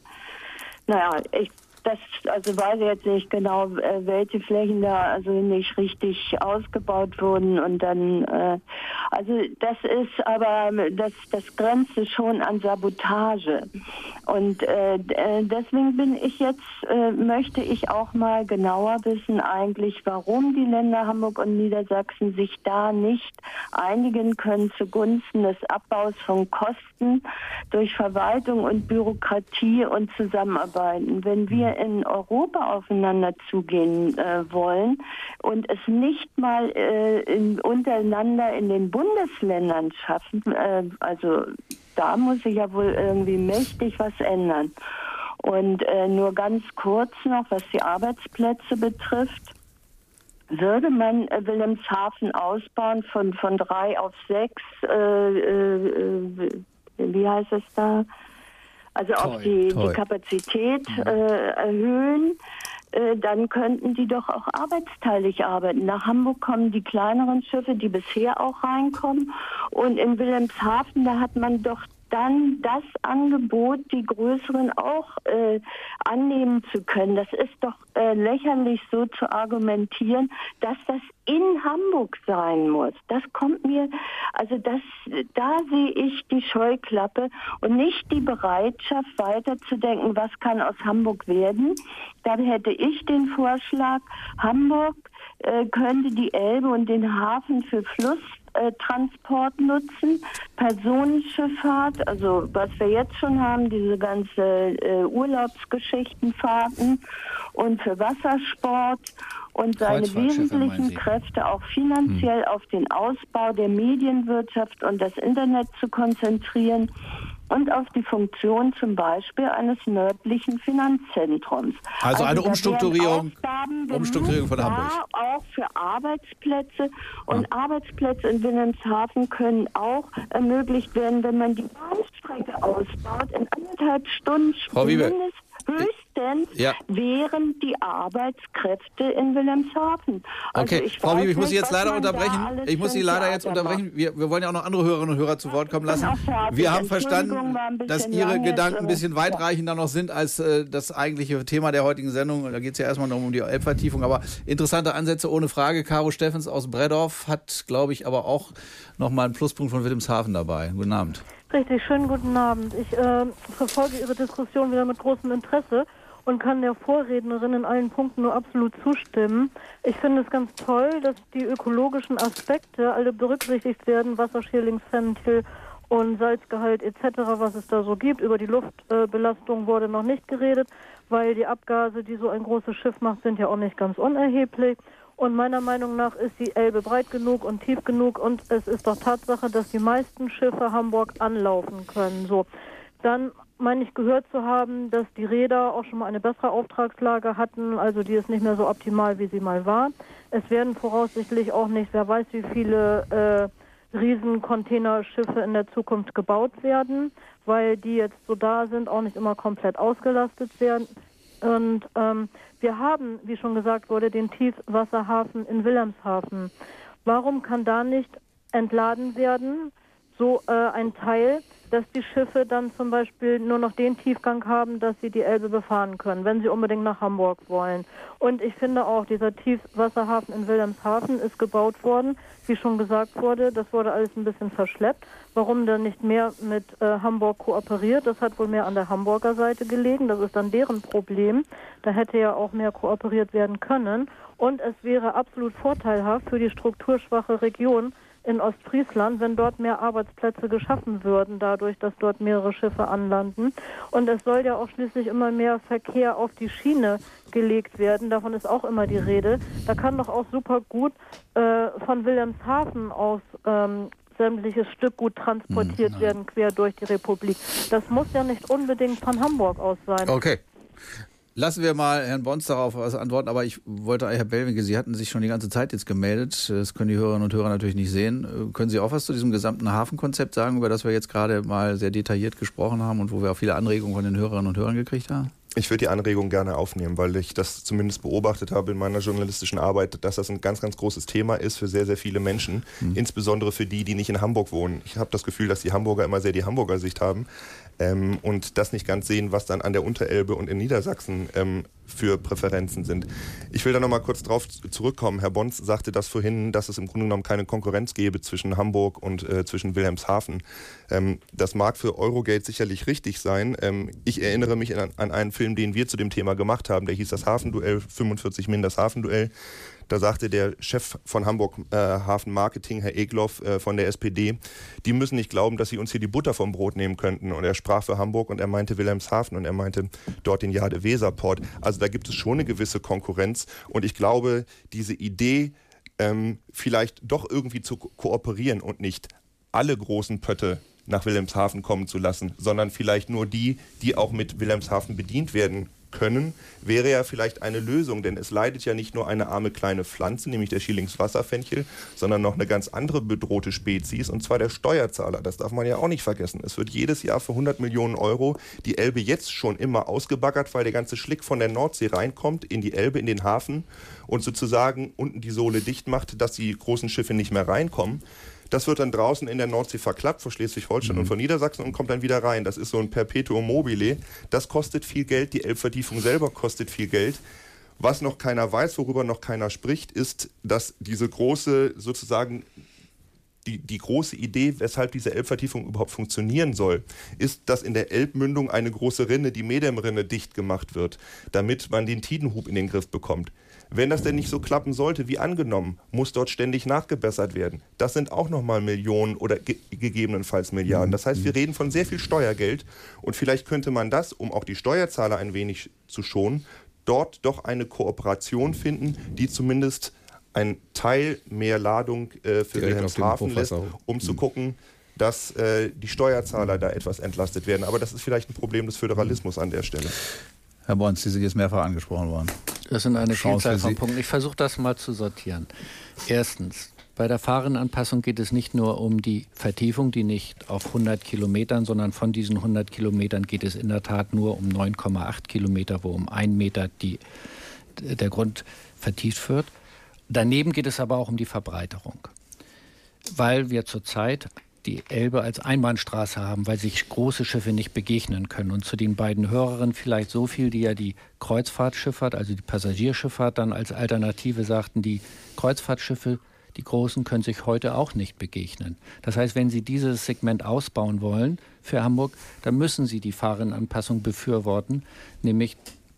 Speaker 16: also weiß ich jetzt nicht genau, welche Flächen da also nicht richtig ausgebaut wurden und dann, also das ist aber, das grenzte schon an Sabotage und deswegen möchte ich auch mal genauer wissen eigentlich, warum die Länder Hamburg und Niedersachsen sich da nicht einigen können zugunsten des Abbaus von Kosten durch Verwaltung und Bürokratie und Zusammenarbeiten. Wenn wir in Europa aufeinander zugehen wollen und es nicht mal untereinander in den Bundesländern schaffen, also da muss sich ja wohl irgendwie mächtig was ändern. Und nur ganz kurz noch, was die Arbeitsplätze betrifft, würde man Wilhelmshaven ausbauen von 3 auf 6, wie heißt es da? Also auf die Kapazität erhöhen, dann könnten die doch auch arbeitsteilig arbeiten. Nach Hamburg kommen die kleineren Schiffe, die bisher auch reinkommen. Und in Wilhelmshaven, da hat man doch dann das Angebot, die größeren auch annehmen zu können. Das ist doch lächerlich so zu argumentieren, dass das in Hamburg sein muss. Das kommt mir, also da sehe ich die Scheuklappe und nicht die Bereitschaft weiterzudenken, was kann aus Hamburg werden. Dann hätte ich den Vorschlag, Hamburg könnte die Elbe und den Hafen für Flusstransport nutzen, Personenschifffahrt, also was wir jetzt schon haben, diese ganze Urlaubsgeschichtenfahrten und für Wassersport und seine wesentlichen Kräfte auch finanziell auf den Ausbau der Medienwirtschaft und das Internet zu konzentrieren und auf die Funktion zum Beispiel eines nördlichen Finanzzentrums.
Speaker 2: Also eine Umstrukturierung von Hamburg.
Speaker 16: Auch für Arbeitsplätze und Arbeitsplätze in Wilhelmshaven können auch ermöglicht werden, wenn man die Bahnstrecke ausbaut, in 1,5 Stunden zumindest höchstens wären die Arbeitskräfte in Wilhelmshaven. Also
Speaker 2: okay, Frau Wiebe, ich muss Sie jetzt leider unterbrechen. Ich muss Sie leider jetzt unterbrechen. Wir wollen ja auch noch andere Hörerinnen und Hörer zu Wort kommen lassen. Wir haben verstanden, dass Ihre Gedanken ein bisschen weitreichender noch sind als das eigentliche Thema der heutigen Sendung. Da geht es ja erstmal noch um die Elbvertiefung. Aber interessante Ansätze ohne Frage. Caro Steffens aus Breddorf hat, glaube ich, aber auch nochmal einen Pluspunkt von Wilhelmshaven dabei. Guten Abend.
Speaker 17: Richtig, schönen guten Abend. Ich verfolge Ihre Diskussion wieder mit großem Interesse und kann der Vorrednerin in allen Punkten nur absolut zustimmen. Ich finde es ganz toll, dass die ökologischen Aspekte alle berücksichtigt werden, Wasserschädlingsfenchel und Salzgehalt etc., was es da so gibt. Über die Luftbelastung wurde noch nicht geredet, weil die Abgase, die so ein großes Schiff macht, sind ja auch nicht ganz unerheblich. Und meiner Meinung nach ist die Elbe breit genug und tief genug und es ist doch Tatsache, dass die meisten Schiffe Hamburg anlaufen können. So, dann meine ich gehört zu haben, dass die Reeder auch schon mal eine bessere Auftragslage hatten, also die ist nicht mehr so optimal, wie sie mal war. Es werden voraussichtlich auch nicht, wer weiß wie viele Riesencontainerschiffe in der Zukunft gebaut werden, weil die jetzt so da sind, auch nicht immer komplett ausgelastet werden. Und wir haben, wie schon gesagt wurde, den Tiefwasserhafen in Wilhelmshaven. Warum kann da nicht entladen werden, so ein Teil, dass die Schiffe dann zum Beispiel nur noch den Tiefgang haben, dass sie die Elbe befahren können, wenn sie unbedingt nach Hamburg wollen. Und ich finde auch, dieser Tiefwasserhafen in Wilhelmshaven ist gebaut worden, wie schon gesagt wurde, das wurde alles ein bisschen verschleppt. Warum dann nicht mehr mit Hamburg kooperiert, das hat wohl mehr an der Hamburger Seite gelegen, das ist dann deren Problem. Da hätte ja auch mehr kooperiert werden können. Und es wäre absolut vorteilhaft für die strukturschwache Region in Ostfriesland, wenn dort mehr Arbeitsplätze geschaffen würden, dadurch, dass dort mehrere Schiffe anlanden. Und es soll ja auch schließlich immer mehr Verkehr auf die Schiene gelegt werden. Davon ist auch immer die Rede. Da kann doch auch super gut von Wilhelmshaven aus sämtliches Stückgut transportiert werden, quer durch die Republik. Das muss ja nicht unbedingt von Hamburg aus sein.
Speaker 2: Okay. Lassen wir mal Herrn Bons darauf was antworten, aber ich wollte, Herr Bellwinkel, Sie hatten sich schon die ganze Zeit jetzt gemeldet. Das können die Hörerinnen und Hörer natürlich nicht sehen. Können Sie auch was zu diesem gesamten Hafenkonzept sagen, über das wir jetzt gerade mal sehr detailliert gesprochen haben und wo wir auch viele Anregungen von den Hörerinnen und Hörern gekriegt haben?
Speaker 10: Ich würde die Anregung gerne aufnehmen, weil ich das zumindest beobachtet habe in meiner journalistischen Arbeit, dass das ein ganz, ganz großes Thema ist für sehr, sehr viele Menschen, insbesondere für die, die nicht in Hamburg wohnen. Ich habe das Gefühl, dass die Hamburger immer sehr die Hamburger Sicht haben und das nicht ganz sehen, was dann an der Unterelbe und in Niedersachsen für Präferenzen sind. Ich will da nochmal kurz drauf zurückkommen. Herr Bons sagte das vorhin, dass es im Grunde genommen keine Konkurrenz gäbe zwischen Hamburg und zwischen Wilhelmshaven. Das mag für Eurogate sicherlich richtig sein. Ich erinnere mich an einen Film, den wir zu dem Thema gemacht haben, der hieß das Hafenduell, 45 Min das Hafenduell. Da sagte der Chef von Hamburg Hafen Marketing, Herr Egloff von der SPD, die müssen nicht glauben, dass sie uns hier die Butter vom Brot nehmen könnten. Und er sprach für Hamburg und er meinte Wilhelmshaven und er meinte dort den Jade-Weser-Port. Also da gibt es schon eine gewisse Konkurrenz. Und ich glaube, diese Idee, vielleicht doch irgendwie zu kooperieren und nicht alle großen Pötte nach Wilhelmshaven kommen zu lassen, sondern vielleicht nur die, die auch mit Wilhelmshaven bedient werden können, wäre ja vielleicht eine Lösung, denn es leidet ja nicht nur eine arme kleine Pflanze, nämlich der Schierlingswasserfenchel, sondern noch eine ganz andere bedrohte Spezies, und zwar der Steuerzahler. Das darf man ja auch nicht vergessen. Es wird jedes Jahr für 100 Millionen Euro die Elbe jetzt schon immer ausgebaggert, weil der ganze Schlick von der Nordsee reinkommt in die Elbe, in den Hafen und sozusagen unten die Sohle dicht macht, dass die großen Schiffe nicht mehr reinkommen. Das wird dann draußen in der Nordsee verklappt, vor Schleswig-Holstein und von Niedersachsen, und kommt dann wieder rein. Das ist so ein Perpetuum mobile. Das kostet viel Geld. Die Elbvertiefung selber kostet viel Geld. Was noch keiner weiß, worüber noch keiner spricht, ist, dass diese große, sozusagen die große Idee, weshalb diese Elbvertiefung überhaupt funktionieren soll, ist, dass in der Elbmündung eine große Rinne, die Medem-Rinne, dicht gemacht wird, damit man den Tidenhub in den Griff bekommt. Wenn das denn nicht so klappen sollte, wie angenommen, muss dort ständig nachgebessert werden. Das sind auch nochmal Millionen oder gegebenenfalls Milliarden. Das heißt, wir reden von sehr viel Steuergeld und vielleicht könnte man das, um auch die Steuerzahler ein wenig zu schonen, dort doch eine Kooperation finden, die zumindest ein Teil mehr Ladung für Wilhelmshaven lässt, um zu gucken, dass die Steuerzahler da etwas entlastet werden. Aber das ist vielleicht ein Problem des Föderalismus an der Stelle.
Speaker 2: Herr Bons, Sie sind jetzt mehrfach angesprochen worden.
Speaker 11: Das sind eine Vielzahl von Punkten. Ich versuche das mal zu sortieren. Erstens, bei der Fahrenanpassung geht es nicht nur um die Vertiefung, die nicht auf 100 Kilometern, sondern von diesen 100 Kilometern geht es in der Tat nur um 9,8 Kilometer, wo um 1 Meter der Grund vertieft wird. Daneben geht es aber auch um die Verbreiterung, weil wir zurzeit die Elbe als Einbahnstraße haben, weil sich große Schiffe nicht begegnen können. Und zu den beiden Hörerinnen vielleicht so viel, die ja die Kreuzfahrtschifffahrt, also die Passagierschifffahrt dann als Alternative sagten, die Kreuzfahrtschiffe, die großen, können sich heute auch nicht begegnen. Das heißt, wenn Sie dieses Segment ausbauen wollen für Hamburg, dann müssen Sie die Fahrenanpassung befürworten, nämlich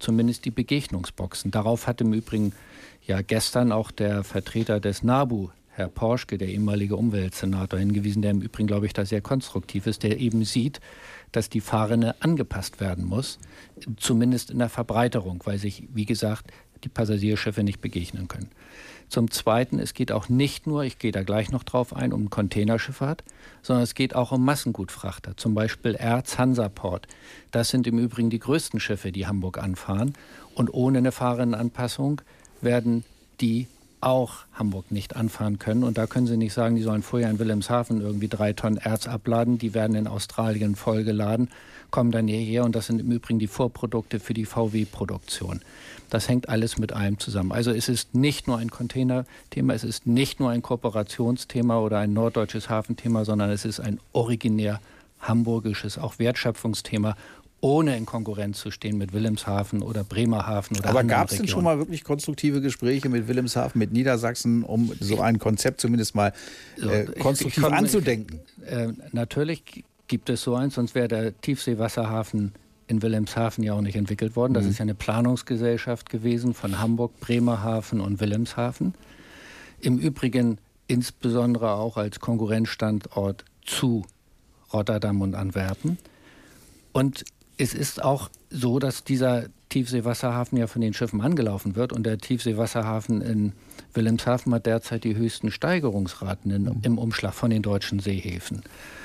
Speaker 11: zumindest die Begegnungsboxen. Darauf hat im Übrigen ja gestern auch der Vertreter des NABU, Herr Porschke, der ehemalige Umweltsenator, hingewiesen, der im Übrigen, glaube ich, da sehr konstruktiv ist, der eben sieht, dass die Fahrrinne angepasst werden muss, zumindest in der Verbreiterung, weil sich, wie gesagt, die Passagierschiffe nicht begegnen können. Zum Zweiten, es geht auch nicht nur, ich gehe da gleich noch drauf ein, um Containerschifffahrt, sondern es geht auch um Massengutfrachter, zum Beispiel Erz-Hansaport. Das sind im Übrigen die größten Schiffe, die Hamburg anfahren. Und ohne eine Fahrrinnenanpassung werden die auch Hamburg nicht anfahren können. Und da können Sie nicht sagen, die sollen vorher in Wilhelmshaven irgendwie 3 Tonnen Erz abladen. Die werden in Australien vollgeladen, kommen dann hierher. Und das sind im Übrigen die Vorprodukte für die VW-Produktion. Das hängt alles mit allem zusammen. Also es ist nicht nur ein Containerthema, es ist nicht nur ein Kooperationsthema oder ein norddeutsches Hafenthema, sondern es ist ein originär hamburgisches, auch Wertschöpfungsthema, ohne in Konkurrenz zu stehen mit Wilhelmshaven oder Bremerhaven oder anderen Regionen.
Speaker 2: Aber gab es denn schon mal wirklich konstruktive Gespräche mit Wilhelmshaven, mit Niedersachsen, um so ein Konzept zumindest mal konstruktiv anzudenken?
Speaker 11: Natürlich gibt es so eins, sonst wäre der Tiefseewasserhafen in Wilhelmshaven ja auch nicht entwickelt worden. Das ist ja eine Planungsgesellschaft gewesen von Hamburg, Bremerhaven und Wilhelmshaven. Im Übrigen insbesondere auch als Konkurrenzstandort zu Rotterdam und Antwerpen. Und es ist auch so, dass dieser Tiefseewasserhafen ja von den Schiffen angelaufen wird. Und der Tiefseewasserhafen in Wilhelmshaven hat derzeit die höchsten Steigerungsraten im Umschlag von den deutschen Seehäfen.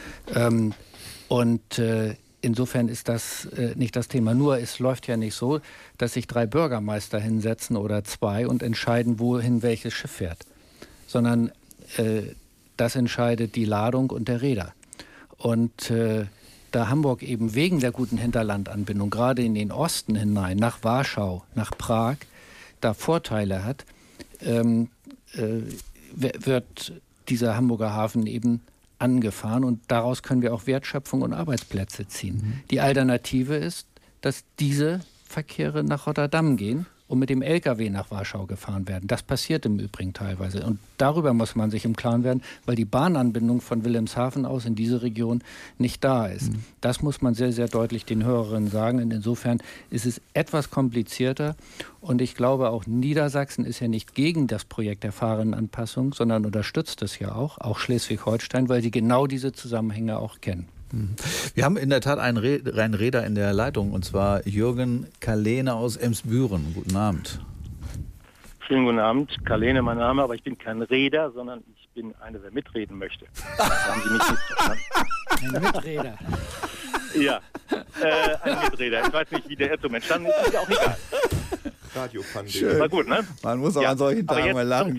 Speaker 11: Insofern ist das nicht das Thema. Nur es läuft ja nicht so, dass sich 3 Bürgermeister hinsetzen oder 2 und entscheiden, wohin welches Schiff fährt. Sondern das entscheidet die Ladung und der Reeder. Und da Hamburg eben wegen der guten Hinterlandanbindung gerade in den Osten hinein, nach Warschau, nach Prag, da Vorteile hat, wird dieser Hamburger Hafen eben angefahren und daraus können wir auch Wertschöpfung und Arbeitsplätze ziehen. Die Alternative ist, dass diese Verkehre nach Rotterdam gehen und mit dem LKW nach Warschau gefahren werden. Das passiert im Übrigen teilweise. Und darüber muss man sich im Klaren werden, weil die Bahnanbindung von Wilhelmshaven aus in diese Region nicht da ist. Das muss man sehr, sehr deutlich den Hörerinnen sagen. Und insofern ist es etwas komplizierter. Und ich glaube, auch Niedersachsen ist ja nicht gegen das Projekt der Fahrrinnenanpassung, sondern unterstützt es ja auch Schleswig-Holstein, weil sie genau diese Zusammenhänge auch kennen.
Speaker 2: Wir haben in der Tat einen Reeder in der Leitung, und zwar Jürgen Kalene aus Emsbüren. Guten Abend.
Speaker 18: Schönen guten Abend. Kalene mein Name, aber ich bin kein Reeder, sondern ich bin einer, der mitreden möchte. Da haben Sie mich nicht verstanden.
Speaker 11: Ein Miträder.
Speaker 18: Ja, ein Miträder. Ich weiß nicht, wie der Irrtum entstanden ist, ist ja auch egal.
Speaker 10: Radio-Pandemie.
Speaker 18: War gut, ne?
Speaker 2: Man muss auch an solchen Tagen mal lachen.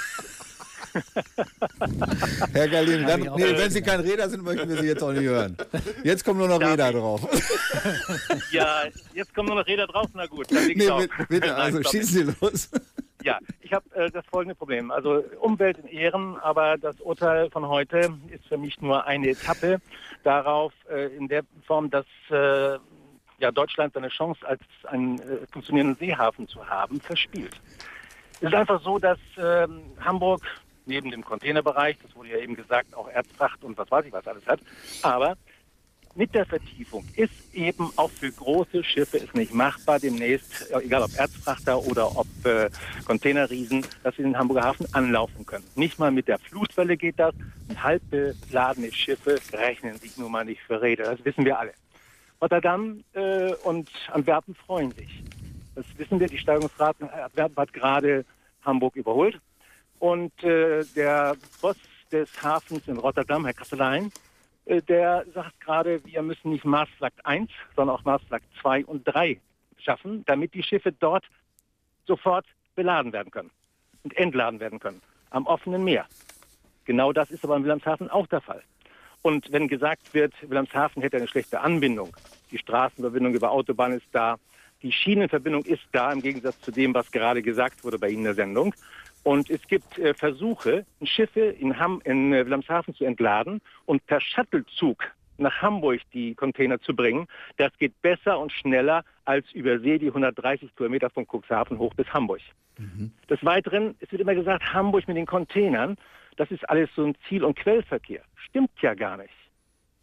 Speaker 2: Herr Galin, wenn Sie kein Räder sind, möchten wir Sie jetzt auch nicht hören. Jetzt kommen nur noch Räder drauf.
Speaker 18: Ja, jetzt kommen nur noch Räder drauf, na gut. Dann
Speaker 2: bitte, also schießen Sie los.
Speaker 18: Ja, ich habe das folgende Problem. Also Umwelt in Ehren, aber das Urteil von heute ist für mich nur eine Etappe darauf, in der Form, dass Deutschland seine Chance als einen funktionierenden Seehafen zu haben, verspielt. Es ist einfach so, dass Hamburg neben dem Containerbereich, das wurde ja eben gesagt, auch Erzfracht und was weiß ich was alles hat. Aber mit der Vertiefung ist eben auch für große Schiffe es nicht machbar, demnächst, egal ob Erzfrachter oder ob Containerriesen, dass sie den Hamburger Hafen anlaufen können. Nicht mal mit der Flutwelle geht das. Und halb beladene Schiffe rechnen sich nun mal nicht für Räder. Das wissen wir alle. Rotterdam und Antwerpen freuen sich. Das wissen wir, die Steigungsraten. Antwerpen hat gerade Hamburg überholt. Und der Boss des Hafens in Rotterdam, Herr Kasselein, der sagt gerade, wir müssen nicht Maasvlak 1, sondern auch Maasvlak 2 und 3 schaffen, damit die Schiffe dort sofort beladen werden können und entladen werden können, am offenen Meer. Genau das ist aber in Wilhelmshaven auch der Fall. Und wenn gesagt wird, Wilhelmshaven hätte eine schlechte Anbindung, die Straßenverbindung über Autobahn ist da, die Schienenverbindung ist da, im Gegensatz zu dem, was gerade gesagt wurde bei Ihnen in der Sendung. Und es gibt Versuche, Schiffe in Wilhelmshaven zu entladen und per Shuttlezug nach Hamburg die Container zu bringen. Das geht besser und schneller als über See die 130 Kilometer von Cuxhaven hoch bis Hamburg. Des Weiteren, es wird immer gesagt, Hamburg mit den Containern, das ist alles so ein Ziel- und Quellverkehr. Stimmt ja gar nicht.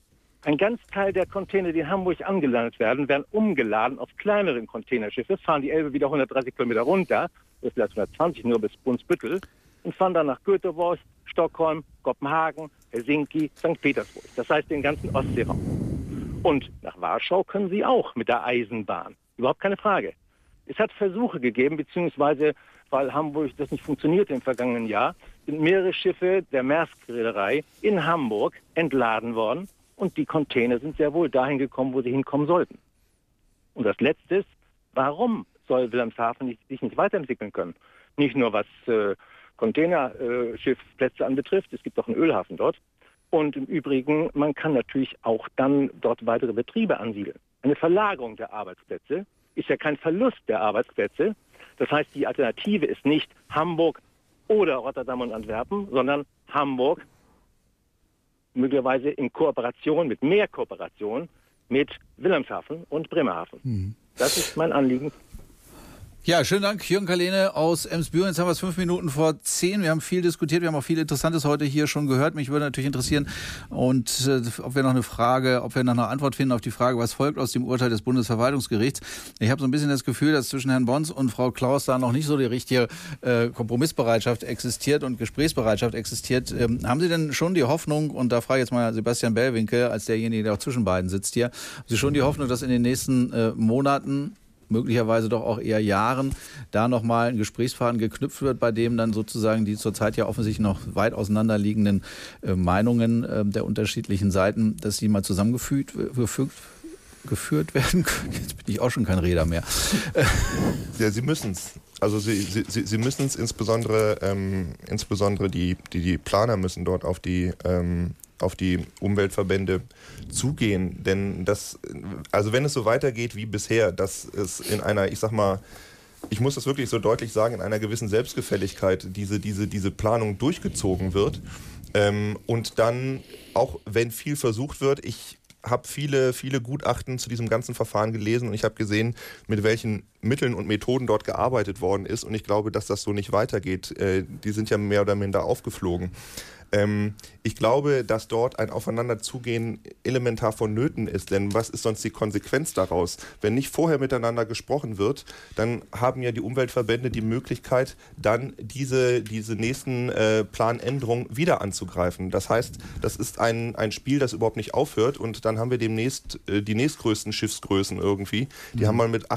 Speaker 18: Ein ganz Teil der Container, die in Hamburg angelandet werden umgeladen auf kleineren Containerschiffe, fahren die Elbe wieder 130 Kilometer runter, das ist vielleicht 120 nur bis Brunsbüttel, und fahren dann nach Göteborg, Stockholm, Kopenhagen, Helsinki, St. Petersburg. Das heißt den ganzen Ostseeraum. Und nach Warschau können sie auch mit der Eisenbahn. Überhaupt keine Frage. Es hat Versuche gegeben, beziehungsweise, weil Hamburg das nicht funktionierte im vergangenen Jahr, sind mehrere Schiffe der Maersk-Reederei in Hamburg entladen worden. Und die Container sind sehr wohl dahin gekommen, wo sie hinkommen sollten. Und das Letzte ist, warum soll Wilhelmshaven sich nicht weiterentwickeln können? Nicht nur was Containerschiffplätze anbetrifft, es gibt auch einen Ölhafen dort. Und im Übrigen, man kann natürlich auch dann dort weitere Betriebe ansiedeln. Eine Verlagerung der Arbeitsplätze ist ja kein Verlust der Arbeitsplätze. Das heißt, die Alternative ist nicht Hamburg oder Rotterdam und Antwerpen, sondern Hamburg, möglicherweise in Kooperation, mit mehr Kooperation mit Wilhelmshaven und Bremerhaven. Das ist mein Anliegen.
Speaker 2: Ja, schönen Dank, Jürgen Kahlene aus Emsbüren. Jetzt haben wir es 5 Minuten vor 10. Wir haben viel diskutiert, wir haben auch viel Interessantes heute hier schon gehört. Mich würde natürlich interessieren, ob wir noch eine Antwort finden auf die Frage, was folgt aus dem Urteil des Bundesverwaltungsgerichts. Ich habe so ein bisschen das Gefühl, dass zwischen Herrn Bons und Frau Klaus da noch nicht so die richtige Kompromissbereitschaft existiert und Gesprächsbereitschaft existiert. Haben Sie denn schon die Hoffnung, und da frage ich jetzt mal Sebastian Bellwinkel als derjenige, der auch zwischen beiden sitzt hier, haben Sie schon die Hoffnung, dass in den nächsten Monaten, möglicherweise doch auch eher Jahren, da nochmal ein Gesprächsfaden geknüpft wird, bei dem dann sozusagen die zurzeit ja offensichtlich noch weit auseinanderliegenden Meinungen der unterschiedlichen Seiten, dass die mal zusammengeführt werden können? Jetzt bin ich auch schon kein Redner mehr.
Speaker 10: Ja, Sie müssen es. Also Sie müssen es insbesondere die Planer müssen dort auf die Umweltverbände zugehen. Denn wenn es so weitergeht wie bisher, dass es in einer, ich muss das wirklich so deutlich sagen, in einer gewissen Selbstgefälligkeit diese Planung durchgezogen wird, und dann, auch wenn viel versucht wird, ich habe viele Gutachten zu diesem ganzen Verfahren gelesen und ich habe gesehen, mit welchen Mitteln und Methoden dort gearbeitet worden ist, und ich glaube, dass das so nicht weitergeht. Die sind ja mehr oder minder aufgeflogen. Ich glaube, dass dort ein Aufeinanderzugehen elementar vonnöten ist, denn was ist sonst die Konsequenz daraus? Wenn nicht vorher miteinander gesprochen wird, dann haben ja die Umweltverbände die Möglichkeit, dann diese nächsten Planänderungen wieder anzugreifen. Das heißt, das ist ein Spiel, das überhaupt nicht aufhört, und dann haben wir demnächst die nächstgrößten Schiffsgrößen irgendwie. Die haben mal mit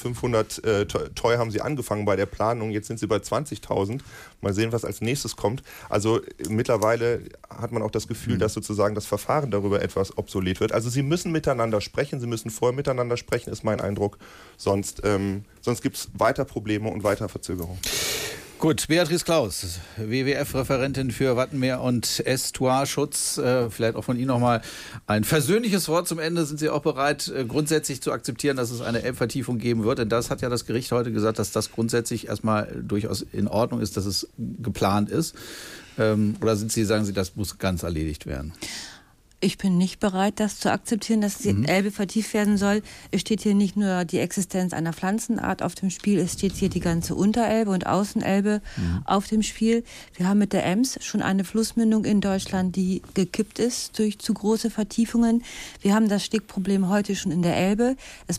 Speaker 10: 8.500 Toy haben sie angefangen bei der Planung, jetzt sind sie bei 20.000. Mal sehen, was als nächstes kommt. Also mittlerweile hat man auch das Gefühl, dass sozusagen das Verfahren darüber etwas obsolet wird. Also sie müssen miteinander sprechen, sie müssen vorher miteinander sprechen, ist mein Eindruck. Sonst gibt es weiter Probleme und weiter Verzögerungen.
Speaker 2: Gut, Beatrice Klaus, WWF-Referentin für Wattenmeer und Estuarschutz. Vielleicht auch von Ihnen nochmal ein versöhnliches Wort zum Ende. Sind Sie auch bereit, grundsätzlich zu akzeptieren, dass es eine Elbvertiefung geben wird? Denn das hat ja das Gericht heute gesagt, dass das grundsätzlich erstmal durchaus in Ordnung ist, dass es geplant ist. Oder sagen Sie, das muss ganz erledigt werden?
Speaker 12: Ich bin nicht bereit, das zu akzeptieren, dass die Elbe vertieft werden soll. Es steht hier nicht nur die Existenz einer Pflanzenart auf dem Spiel, es steht hier die ganze Unterelbe und Außenelbe auf dem Spiel. Wir haben mit der Ems schon eine Flussmündung in Deutschland, die gekippt ist durch zu große Vertiefungen. Wir haben das Stickproblem heute schon in der Elbe. Es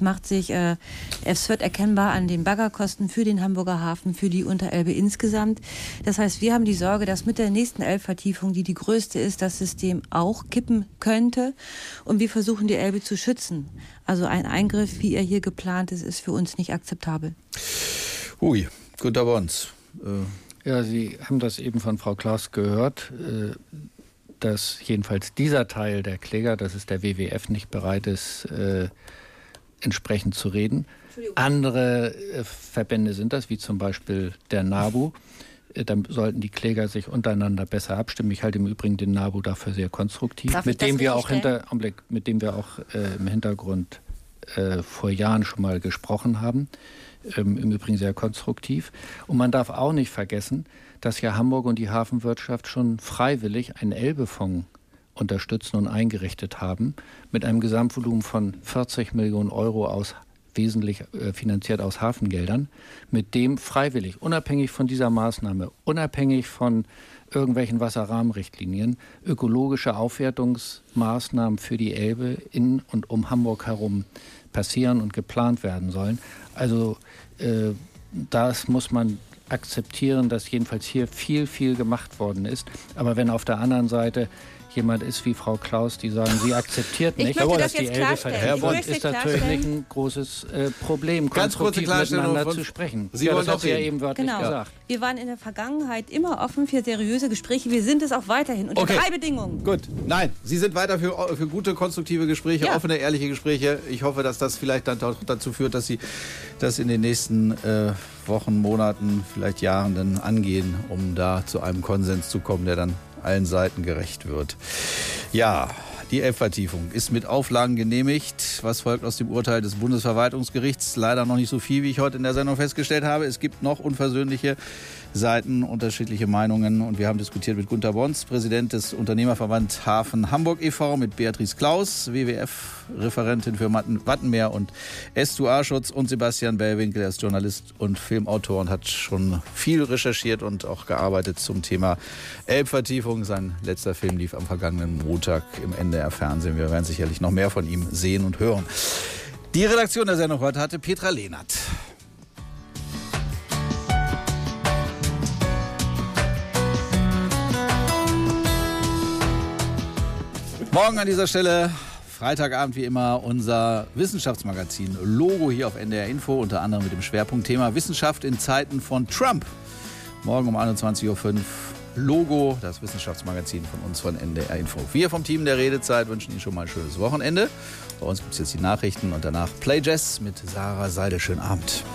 Speaker 12: wird erkennbar an den Baggerkosten für den Hamburger Hafen, für die Unterelbe insgesamt. Das heißt, wir haben die Sorge, dass mit der nächsten Elbvertiefung, die größte ist, das System auch kippen könnte, und wir versuchen, die Elbe zu schützen. Also ein Eingriff, wie er hier geplant ist, ist für uns nicht akzeptabel.
Speaker 2: Ui, Günter Bons.
Speaker 11: Ja, Sie haben das eben von Frau Klaus gehört, dass jedenfalls dieser Teil der Kläger, das ist der WWF, nicht bereit ist, entsprechend zu reden. Andere Verbände sind das, wie zum Beispiel der NABU. Dann sollten die Kläger sich untereinander besser abstimmen. Ich halte im Übrigen den NABU dafür sehr konstruktiv, mit dem wir auch im Hintergrund vor Jahren schon mal gesprochen haben. Im Übrigen sehr konstruktiv. Und man darf auch nicht vergessen, dass ja Hamburg und die Hafenwirtschaft schon freiwillig einen Elbefonds unterstützen und eingerichtet haben, mit einem Gesamtvolumen von 40 Millionen Euro aus wesentlich finanziert aus Hafengeldern, mit dem freiwillig, unabhängig von dieser Maßnahme, unabhängig von irgendwelchen Wasserrahmenrichtlinien, ökologische Aufwertungsmaßnahmen für die Elbe in und um Hamburg herum passieren und geplant werden sollen. Also das muss man akzeptieren, dass jedenfalls hier viel, viel gemacht worden ist. Aber wenn auf der anderen Seite jemand ist wie Frau Klaus, die sagen, sie akzeptiert nicht, dass die Elbe verhält, ist natürlich nicht ein großes Problem, konstruktiv miteinander zu sprechen. Das hat sie ja eben wörtlich gesagt.
Speaker 12: Wir waren in der Vergangenheit immer offen für seriöse Gespräche. Wir sind es auch weiterhin unter 3 Bedingungen.
Speaker 2: Gut, nein, Sie sind weiter für gute, konstruktive Gespräche, offene, ehrliche Gespräche. Ich hoffe, dass das vielleicht dann auch dazu führt, dass Sie das in den nächsten Wochen, Monaten, vielleicht Jahren dann angehen, um da zu einem Konsens zu kommen, der dann allen Seiten gerecht wird. Ja, die Elbvertiefung ist mit Auflagen genehmigt. Was folgt aus dem Urteil des Bundesverwaltungsgerichts? Leider noch nicht so viel, wie ich heute in der Sendung festgestellt habe. Es gibt noch unversöhnliche Seiten, unterschiedliche Meinungen. Und wir haben diskutiert mit Gunter Bons, Präsident des Unternehmerverband Hafen Hamburg e.V., mit Beatrice Klaus, WWF-Referentin für Wattenmeer und Estuarschutz, und Sebastian Bellwinkel. Er ist Journalist und Filmautor und hat schon viel recherchiert und auch gearbeitet zum Thema Elbvertiefung. Sein letzter Film lief am vergangenen Montag im NDR-Fernsehen. Wir werden sicherlich noch mehr von ihm sehen und hören. Die Redaktion der Sendung heute hatte Petra Lehnert. Morgen an dieser Stelle, Freitagabend wie immer, unser Wissenschaftsmagazin Logo hier auf NDR Info, unter anderem mit dem Schwerpunktthema Wissenschaft in Zeiten von Trump. Morgen um 21.05 Uhr Logo, das Wissenschaftsmagazin von uns von NDR Info. Wir vom Team der Redezeit wünschen Ihnen schon mal ein schönes Wochenende. Bei uns gibt es jetzt die Nachrichten und danach Play Jazz mit Sarah Seidel. Schönen Abend.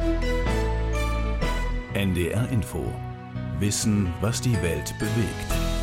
Speaker 1: NDR Info. Wissen, was die Welt bewegt.